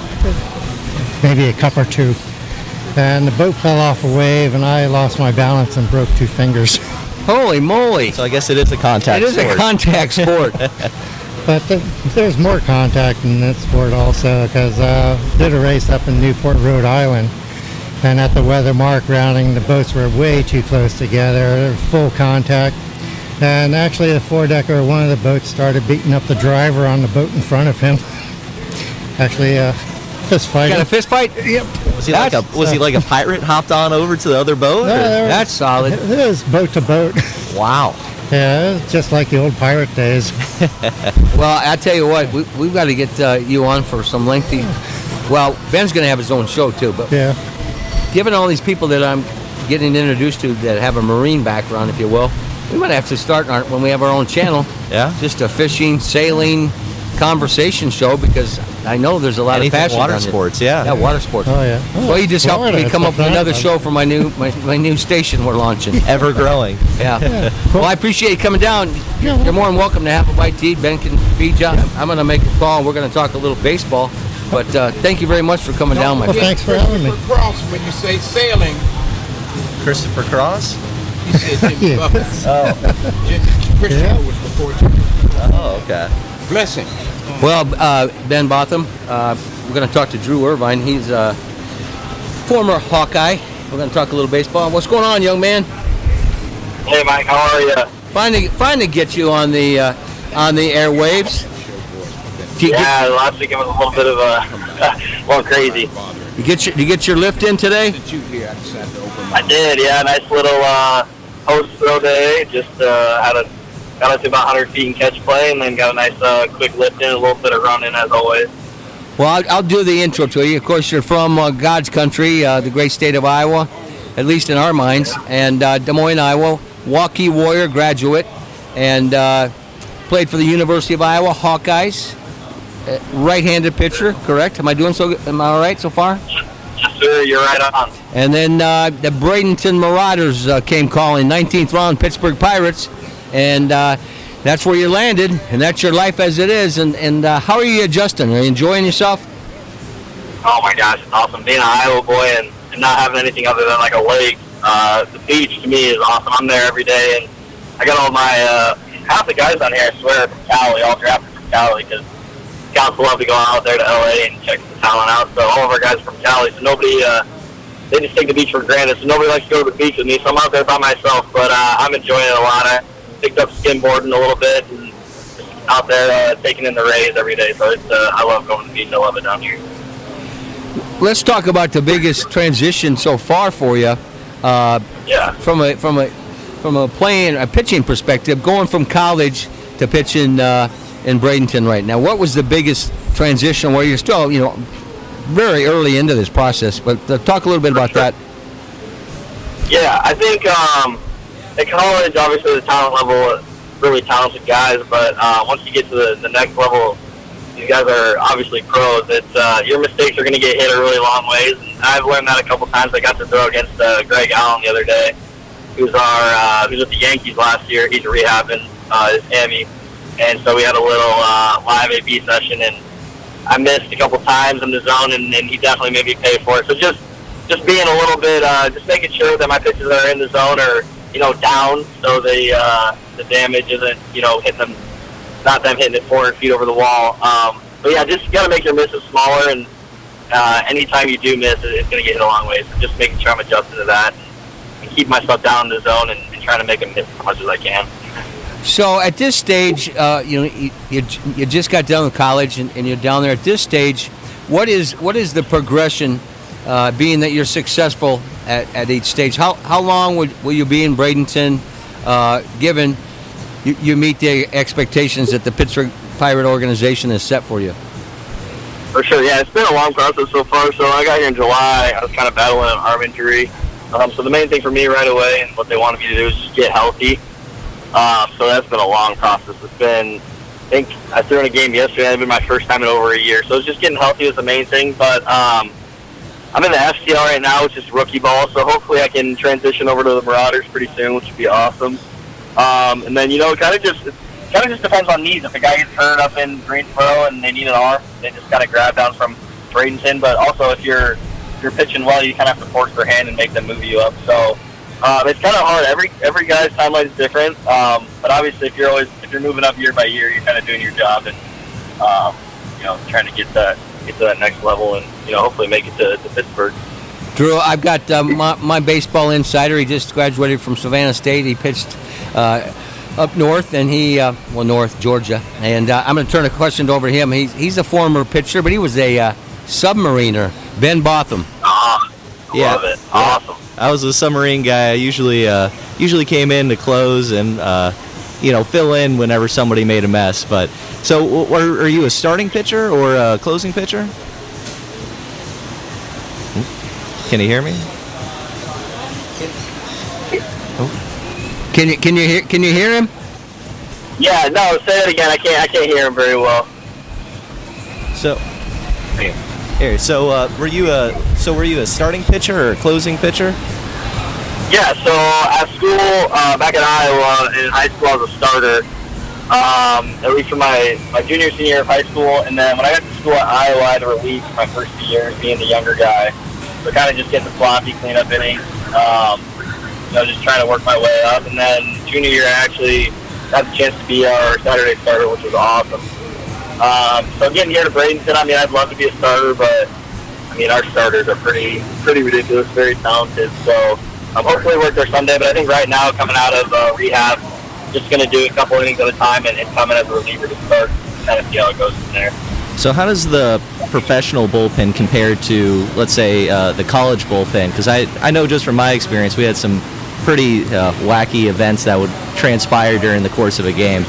maybe a cup or two. And the boat fell off a wave, and I lost my balance and broke two fingers. Holy moly! So I guess it is a contact It is sport. a contact sport. But th- there's more contact in that sport also, because uh, did a race up in Newport, Rhode Island, and at the weather mark rounding, the boats were way too close together, full contact. And actually, the foredecker of one of the boats started beating up the driver on the boat in front of him. Actually, uh, fist fighting. Got a fist fight? Yep. Was he like a That's- was he like a pirate hopped on over to the other boat? No, or- they were- That's solid. It was boat to boat. Wow. Yeah, it was just like the old pirate days. Well, I tell you what, we, we've got to get uh, you on for some lengthy. Well, Ben's going to have his own show too, but Yeah. given all these people that I'm getting introduced to that have a marine background, if you will, we might have to start our, when we have our own channel, Yeah. just a fishing, sailing, conversation show, because I know there's a lot Anything of passion water down here. sports, yeah. Yeah, water sports. Oh, yeah. Oh, Well, you just helped Florida, me come it's up with a another fun show for my new my, my new station we're launching. Ever growing. Yeah. Well, I appreciate you coming down. Yeah. You're more than welcome to have a bite to eat. Ben can feed you. I'm going to make a call, and we're going to talk a little baseball. But uh, thank you very much for coming down, my Well, friend. thanks for having me. Christopher Cross, when you say sailing, Christopher Cross? you said Jimmy Yeah. Buffett. Oh. Jimmy, Christopher Yeah. was before Jimmy. Oh, okay. Blessing. Well, uh, Ben Botham, uh, we're going to talk to Drew Irvine. He's a former Hawkeye. We're going to talk a little baseball. What's going on, young man? Hey, Mike, how are you? Fine to, fine to get you on the uh, on the airwaves. Do you, Yeah, last week it was a little bit of a, well, crazy. get, you get your you get your lift in today? That you here, I decided to open I my did, yeah, nice little uh, post throw day. Just uh, had a got up to about one hundred feet in catch play, and then got a nice uh, quick lift in, a little bit of running as always. Well, I'll, I'll do the intro to you. Of course, you're from uh, God's country, uh, the great state of Iowa, at least in our minds, and uh, Des Moines, Iowa. Waukee Warrior graduate, and uh, played for the University of Iowa Hawkeyes. Uh, right-handed pitcher, correct? Am I doing so? Am I all right so far? Yes, sir, you're right on. And then uh, the Bradenton Marauders uh, came calling, nineteenth round Pittsburgh Pirates, and uh, that's where you landed, and that's your life as it is. And, and uh, how are you adjusting? Are you enjoying yourself? Oh my gosh, it's awesome being an Iowa boy and, and not having anything other than like a lake. Uh, the beach to me is awesome. I'm there every day, and I got all my uh, half the guys on here, I swear, from Cali, all drafted from Cali, because scouts love to go out there to L A and check the talent out. So all of our guys are from Cali, so nobody, uh, they just take the beach for granted. So nobody likes to go to the beach with me, so I'm out there by myself. But uh, I'm enjoying it a lot. I picked up skimboarding a little bit and just out there uh, taking in the rays every day. So it's, uh, I love going to the beach. I love it down here. Let's talk about the biggest transition so far for you. Uh, Yeah. from a from a from a playing a pitching perspective, going from college to pitching uh, in Bradenton right now. What was the biggest transition where you're still, you know, very early into this process? But uh, talk a little bit about that. Yeah, I think um, at college, obviously the talent level, really talented guys, but uh, once you get to the, the next level, these guys are obviously pros. It's uh, your mistakes are going to get hit a really long ways, and I've learned that a couple times. I got to throw against uh, Greg Allen the other day, who's our uh, who's with the Yankees last year. He's rehabbing uh, his hammy, and so we had a little uh, live A B session, and I missed a couple times in the zone, and, and he definitely made me pay for it. So just just being a little bit, uh, just making sure that my pitches that are in the zone are, you know, down, so the uh, the damage isn't, you know, hitting them, not them hitting it four hundred feet over the wall. Um, but yeah, just got to make your misses smaller, and uh, anytime you do miss, it's going to get hit a long way. So just making sure I'm adjusting to that and, and keep myself down in the zone and, and trying to make them miss as much as I can. So at this stage, uh, you know, you, you you just got done with college, and, and you're down there. At this stage, what is what is the progression? Uh, being that you're successful at, at each stage, how how long would, will you be in Bradenton, uh, given you, you meet the expectations that the Pittsburgh Pirate organization has set for you? For sure, yeah, it's been a long process so far. So I got here in July. I was kind of battling an arm injury. Um, so the main thing for me right away, and what they wanted me to do, is just get healthy. Um, so that's been a long process. It's been, I think I threw in a game yesterday. It's been my first time in over a year. So it's just getting healthy is the main thing. But um, I'm in the F C L right now, which is rookie ball. So hopefully I can transition over to the Marauders pretty soon, which would be awesome. Um, and then, you know, it kind of just kind of just depends on needs. If a guy gets hurt up in Greensboro and they need an arm, they just kind of grab down from Bradenton. But also, if you're if you're pitching well, you kind of have to force their hand and make them move you up. So um, it's kind of hard. Every every guy's timeline is different. Um, but obviously, if you're always if you're moving up year by year, you're kind of doing your job and um, you know, trying to get that get to that next level and, you know, hopefully make it to, to Pittsburgh. Drew, I've got uh, my, my baseball insider. He just graduated from Savannah State. He pitched uh, up north, and he uh, well north Georgia. And uh, I'm going to turn a question over to him. He's he's a former pitcher, but he was a uh, submariner. Ben Botham. Ah, Yeah. love it. Awesome. I was a submarine guy. I usually uh, usually came in to close and uh, you know, fill in whenever somebody made a mess. But so, w- are, are you a starting pitcher or a closing pitcher? Can you hear me? Oh. Can you can you hear can you hear him? Yeah, no, say it again. I can't I can't hear him very well. So, here. So, uh, were you a so were you a starting pitcher or a closing pitcher? Yeah, so at school, uh, back in Iowa, in high school, I was a starter, um, at least for my, my junior, senior year of high school. And then when I got to school at Iowa, I had a relief for my first two years, being the younger guy. So kind of just getting the floppy cleanup innings, um, you know, just trying to work my way up. And then junior year, I actually got the chance to be our Saturday starter, which was awesome. Um, so getting here to Bradenton, I mean, I'd love to be a starter, but, I mean, our starters are pretty pretty ridiculous, very talented. So Um, hopefully work there someday, but I think right now, coming out of uh, rehab, just going to do a couple innings at a time and, and come in as a reliever to start and kind of see how it goes from there. So how does the professional bullpen compare to, let's say, uh, the college bullpen? Because I, I know just from my experience, we had some pretty uh, wacky events that would transpire during the course of a game.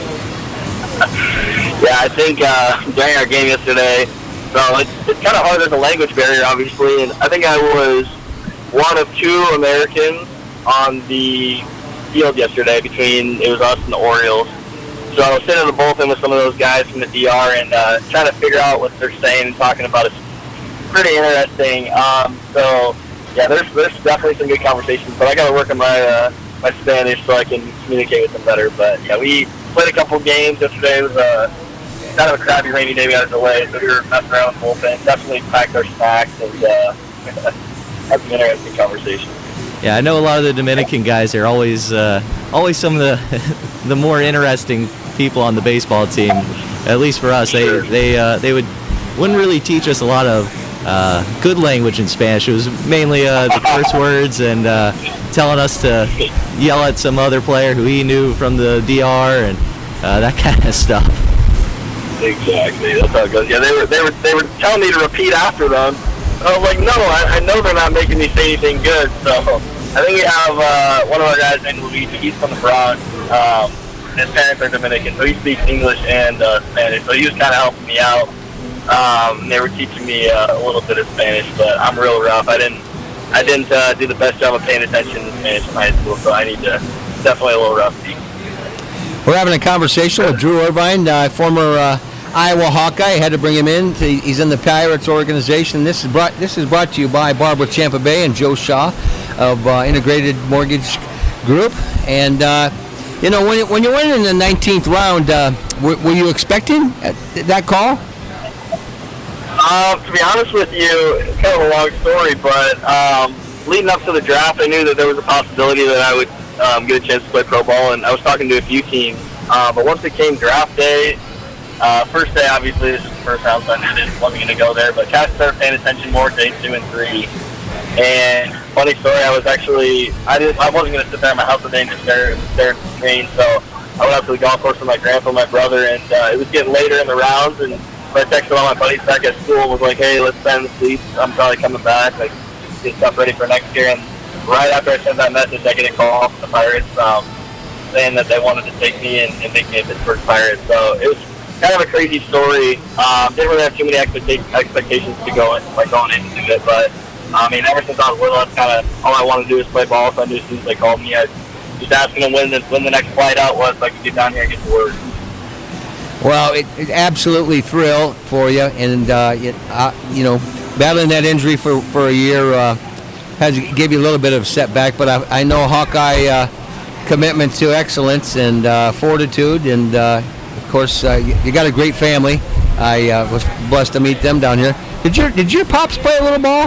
Yeah, I think uh, during our game yesterday, so it's, it's kind of hard. There's a language barrier, obviously, and I think I was one of two Americans on the field yesterday between, it was us and the Orioles. So I was sitting in the bullpen with some of those guys from the D R and uh, trying to figure out what they're saying and talking about. It's pretty interesting. Um, so, yeah, there's there's definitely some good conversations, but I got to work on my uh, my Spanish so I can communicate with them better. But, yeah, we played a couple games yesterday. It was uh, kind of a crappy rainy day. We had a delay, so we were messing around with the bullpen. Definitely packed our snacks and uh, had some interesting conversations. Yeah, I know a lot of the Dominican guys are always uh, always some of the the more interesting people on the baseball team. At least for us, they they uh, they would wouldn't really teach us a lot of uh, good language in Spanish. It was mainly uh, the curse words and uh, telling us to yell at some other player who he knew from the D R and uh, that kind of stuff. Exactly, that's how it goes. Yeah, they were they were they were telling me to repeat after them. I was like, no, I, I know they're not making me say anything good. So I think we have uh, one of our guys named Luigi. He's from the Bronx. Um, his parents are Dominican, so he speaks English and uh, Spanish. So he was kind of helping me out. Um, they were teaching me uh, a little bit of Spanish, but I'm real rough. I didn't I didn't uh, do the best job of paying attention in Spanish in high school, so I need to definitely a little rusty. We're having a conversation with Drew Irvine, uh, former uh, Iowa Hawkeye. I had to bring him in. To, he's in the Pirates organization. This is brought this is brought to you by Barbara Champa Bay and Joe Shaw of uh, Integrated Mortgage Group. And uh, you know, when when you went in the nineteenth round, uh, were, were you expecting that call? Um, to be honest with you, it's kind of a long story, but um, leading up to the draft, I knew that there was a possibility that I would um, get a chance to play pro ball, and I was talking to a few teams. Uh, but once it came draft day, uh, first day, obviously, this is the first round, so I didn't want me to go there, but kind of started paying attention more day two and three. And funny story, I was actually, I didn't, I wasn't going to sit there at my house today and just stare, stare at the screen, so I went out to the golf course with my grandpa and my brother, and uh, it was getting later in the rounds, and I texted all my buddies back at school and was like, hey, let's spend the sleep. I'm probably coming back, like, get stuff ready for next year. And right after I sent that message, I get a call from the Pirates um, saying that they wanted to take me and, and make me a Pittsburgh Pirate. So it was kind of a crazy story. Um, didn't really have too many expecta- expectations to go in, like going into it, but I mean, ever since I was little, that's kind of all I wanted to do is play ball. So I knew as soon as they called me, I was just asking them when the, when the next flight out was so I could get down here and get to work. Well, it, it absolutely thrill for you, and uh, it, uh, you know, battling that injury for, for a year uh, has gave you a little bit of a setback. But I, I know Hawkeye uh, commitment to excellence and uh, fortitude, and uh, of course, uh, you, you got a great family. I uh, was blessed to meet them down here. Did your did your pops play a little ball?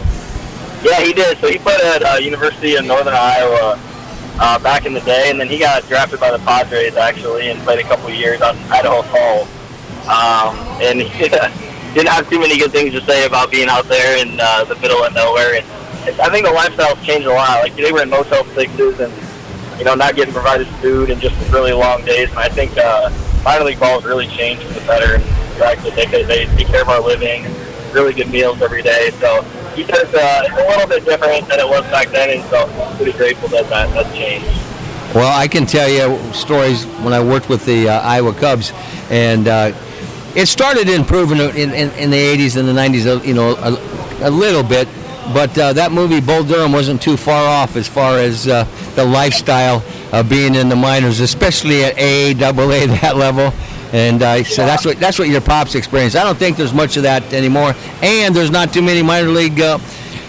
Yeah, he did. So he played at uh, University of Northern Iowa uh, back in the day, and then he got drafted by the Padres, actually, and played a couple of years on Idaho Falls. Um, and he didn't have too many good things to say about being out there in uh, the middle of nowhere. And I think the lifestyle's changed a lot. Like, they were in Motel sixes and, you know, not getting provided food and just really long days. And I think uh, minor league ball has really changed for the better. And the fact that they, they take care of our living, really good meals every day. So he says uh, it's a little bit different than it was back then, and so I'm pretty grateful that that, that changed. Well, I can tell you stories when I worked with the uh, Iowa Cubs, and uh, it started improving in, in, in the eighties and the nineties, you know, a, a little bit, but uh, that movie Bull Durham wasn't too far off as far as uh, the lifestyle of being in the minors, especially at A A, double A, that level. And uh, so that's what that's what your pops experienced. I don't think there's much of that anymore, and there's not too many minor league uh,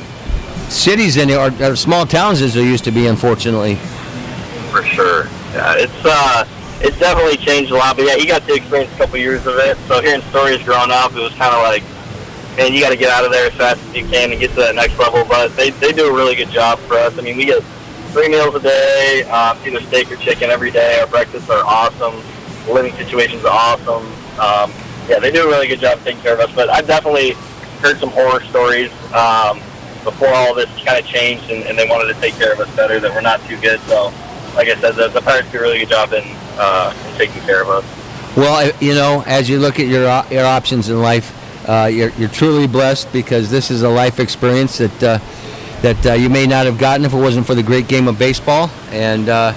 cities in or, or small towns as there used to be, unfortunately. For sure, yeah, it's uh, it's definitely changed a lot. But yeah, he got to experience a couple years of it. So hearing stories growing up, it was kind of like, man, you got to get out of there as fast as you can and get to that next level. But they they do a really good job for us. I mean, we get three meals a day, um, either steak or chicken every day. Our breakfasts are awesome. The living situations are awesome. Um, yeah, they do a really good job taking care of us. But I've definitely heard some horror stories um, before all this kind of changed, and, and they wanted to take care of us better, that we're not too good. So, like I said, the, the Pirates do a really good job in, uh, in taking care of us. Well, you know, as you look at your your options in life, uh, you're you're truly blessed, because this is a life experience that uh, that uh, you may not have gotten if it wasn't for the great game of baseball. And uh,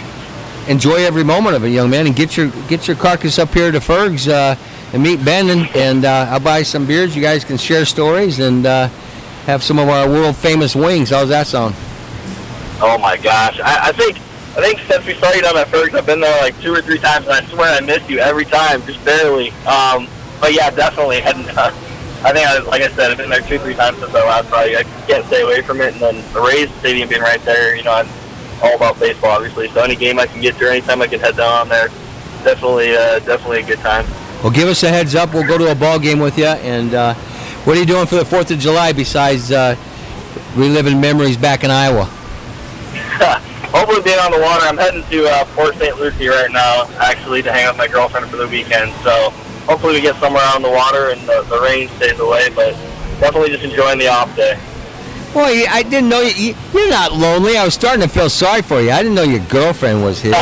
enjoy every moment of it, young man, and get your get your carcass up here to Ferg's uh, and meet Ben, and, and uh, I'll buy some beers. You guys can share stories and uh, have some of our world famous wings. How's that sound? Oh my gosh, I, I think I think since we started on at Ferg's, I've been there like two or three times, and I swear I missed you every time, just barely. Um, but yeah, definitely. And, uh, I think, I, like I said, I've been there two or three times since I last saw you. I can't stay away from it, and then the Rays Stadium being right there, you know, I'm all about baseball, obviously. So any game I can get to, anytime I can head down there, definitely, uh, definitely a good time. Well, give us a heads up. We'll go to a ball game with you. And uh, what are you doing for the fourth of July besides uh, reliving memories back in Iowa? Hopefully being on the water. I'm heading to uh, Port Saint Lucie right now, actually, to hang out with my girlfriend for the weekend. So hopefully we get somewhere on the water and the, the rain stays away, but definitely just enjoying the off day. Boy, I didn't know you, you're not lonely. I was starting to feel sorry for you. I didn't know your girlfriend was here.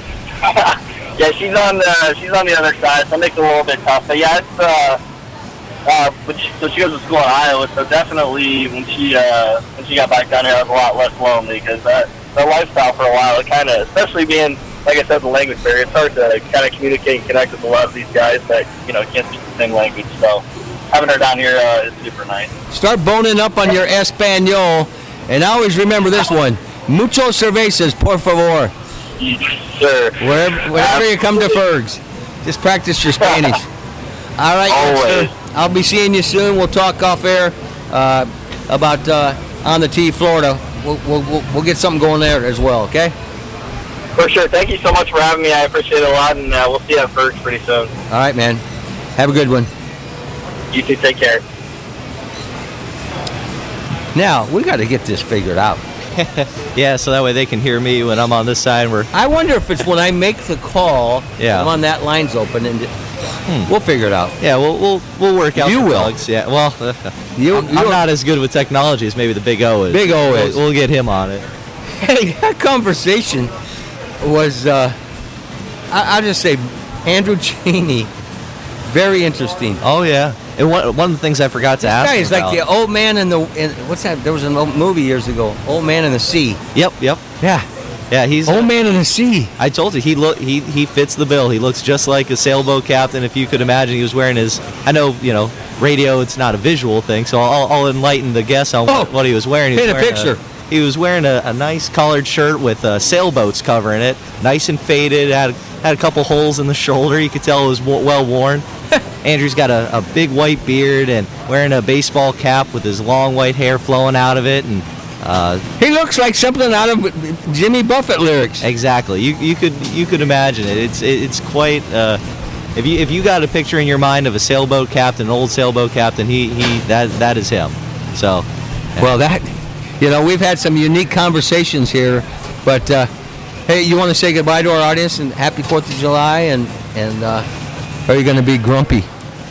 Yeah, she's on the she's on the other side, so it makes it a little bit tough. But yeah, it's uh, uh, but she, so she goes to school in Iowa. So definitely, when she uh, when she got back down here, I was a lot less lonely, because that the lifestyle for a while, it kind of, especially being, like I said, the language barrier, it's hard to kind of communicate and connect with a lot of these guys that, you know, can't speak the same language. So having her down here uh, is super nice. Start boning up on your Espanol And always remember this one. Mucho cervezas, por favor. Sure. Wherever, wherever you come to Ferg's, just practice your Spanish. All right, Always. youngster. I'll be seeing you soon. We'll talk off air uh, about uh, On the Tee, Florida. We'll, we'll, we'll, we'll get something going there as well, okay? For sure. Thank you so much for having me. I appreciate it a lot, and uh, we'll see you at Ferg's pretty soon. All right, man. Have a good one. You too. Take care. Now, we got to get this figured out. Yeah, so that way they can hear me when I'm on this side. And we're I wonder if it's when I make the call, Yeah. I'm on that line's open, and Hmm. we'll figure it out. yeah, we'll we'll we'll work out. You the will. bugs. Yeah. Well, You, I'm, I'm you're- not as good with technology as maybe the Big O is. Big O We'll- is. We'll, get him on it. Hey, that conversation was, uh, I, I'll just say, Andrew Cheney, very interesting. Oh yeah. And one one of the things I forgot to ask. Guy him is like about- the old man in the, in, what's that? There was a movie years ago, Old Man in the Sea. Yep. Yep. Yeah. Yeah. He's. Old Man in the Sea. I told you he look he he fits the bill. He looks just like a sailboat captain. If you could imagine, he was wearing his. I know you know radio. It's not a visual thing, so I'll, I'll enlighten the guests on Oh, what, what he was wearing. He was paint a wearing picture. he was wearing a, a nice collared shirt with uh, sailboats covering it, nice and faded. Had had a couple holes in the shoulder. You could tell it was w- well worn. Andrew's got a, a big white beard and wearing a baseball cap with his long white hair flowing out of it, and uh, He looks like something out of Jimmy Buffett lyrics. exactly. You you could you could imagine it. It's it's quite. Uh, if you if you got a picture in your mind of a sailboat captain, an old sailboat captain, he he that that is him. So, Well, that, you know, we've had some unique conversations here, but uh, hey, you want to say goodbye to our audience and happy fourth of July, and, and uh, are you going to be grumpy?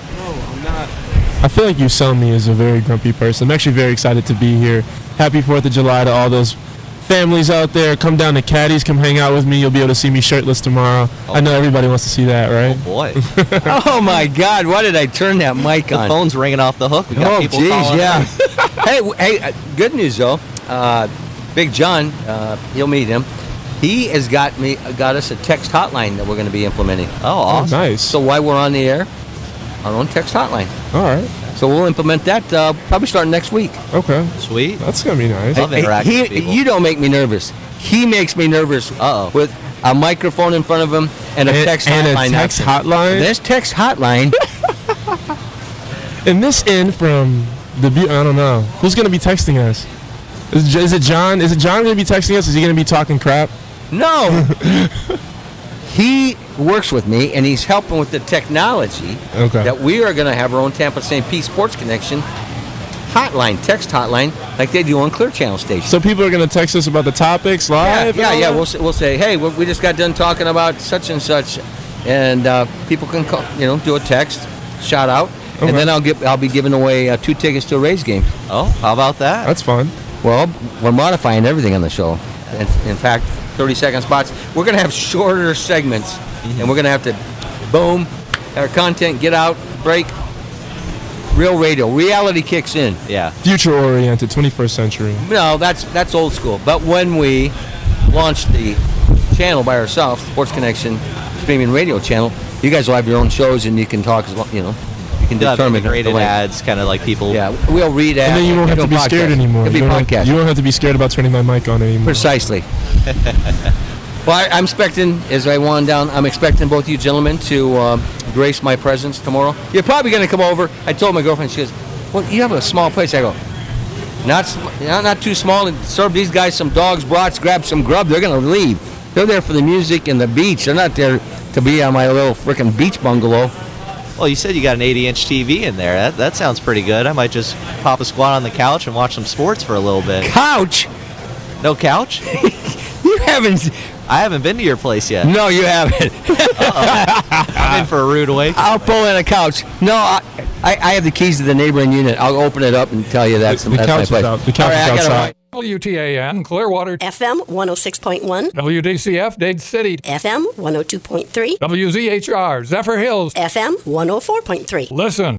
I feel like you sell me as a very grumpy person. I'm actually very excited to be here. Happy fourth of July to all those families out there. Come down to Caddy's. Come hang out with me. You'll be able to see me shirtless tomorrow. Oh. I know everybody wants to see that, right? oh boy, Oh, my God, why did I turn that mic the on? phone's ringing off the hook. We got Oh, people jeez, calling yeah. in. hey, w- hey, uh, good news, though. Uh, Big John, uh, you'll meet him. He has got me, got us a text hotline that we're going to be implementing. Oh, Oh, awesome. nice. So while we're on the air, our own text hotline. All right. So we'll implement that uh, probably starting next week. Okay. Sweet. That's going to be nice. Love interacting He- with people. You don't make me nervous. He makes me nervous Uh-oh. with a microphone in front of him and a And- text and a hotline. text option. hotline? This text hotline. And this in from the, bu- I don't know. Who's going to be texting us? Is, is it John? Is it John going to be texting us? Is he going to be talking crap? No. He works with me, and he's helping with the technology Okay. that we are going to have our own Tampa Saint Pete Sports Connection hotline, text hotline, like they do on Clear Channel stations. So people are going to text us about the topics yeah, live? yeah, and all yeah. that? We'll say, we'll say, hey, we we just got done talking about such and such, and uh, people can call, you know, do a text, shout out, Okay. and then I'll give I'll be giving away uh, two tickets to a Rays game. Oh, how about that? That's fun. Well, we're modifying everything on the show. In, in fact, thirty second spots. We're going to have shorter segments, Mm-hmm. and we're going to have to, boom, our content, get out, break. Real radio, reality kicks in. Yeah. Future oriented, twenty-first century. No, that's that's old school. But when we launched the channel by ourselves, Sports Connection streaming radio channel, you guys will have your own shows, and you can talk as well. You know, you can You'll have determine integrated the length. ads, kind of like people. Yeah, we'll read ads. And then you won't have do to be a scared podcast. anymore. It'll be You don't, podcast. have, you don't have to be scared about turning my mic on anymore. Precisely. Well, I, I'm expecting, as I wind down, I'm expecting both you gentlemen to um, grace my presence tomorrow. You're probably going to come over. I told my girlfriend, she goes, well, you have a small place. I go, not sm- not, not too small, and serve these guys some dogs, brats, grab some grub. They're going to leave. They're there for the music and the beach. They're not there to be on my little freaking beach bungalow. Well, you said you got an eighty inch T V in there. That, that sounds pretty good. I might just pop a squat on the couch and watch some sports for a little bit. Couch? No couch? You haven't. I haven't been to your place yet. No, you haven't. I'm in for a rude awakening. I'll pull in a couch. No, I, I, I have the keys to the neighboring unit. I'll open it up and tell you that's, The- the that's couch my is place. out- the couch All right, is I gotta outside. run. W T A N, Clearwater, F M one oh six point one, W D C F, Dade City, F M one oh two point three, W Z H R, Zephyr Hills. F M one oh four point three. Listen.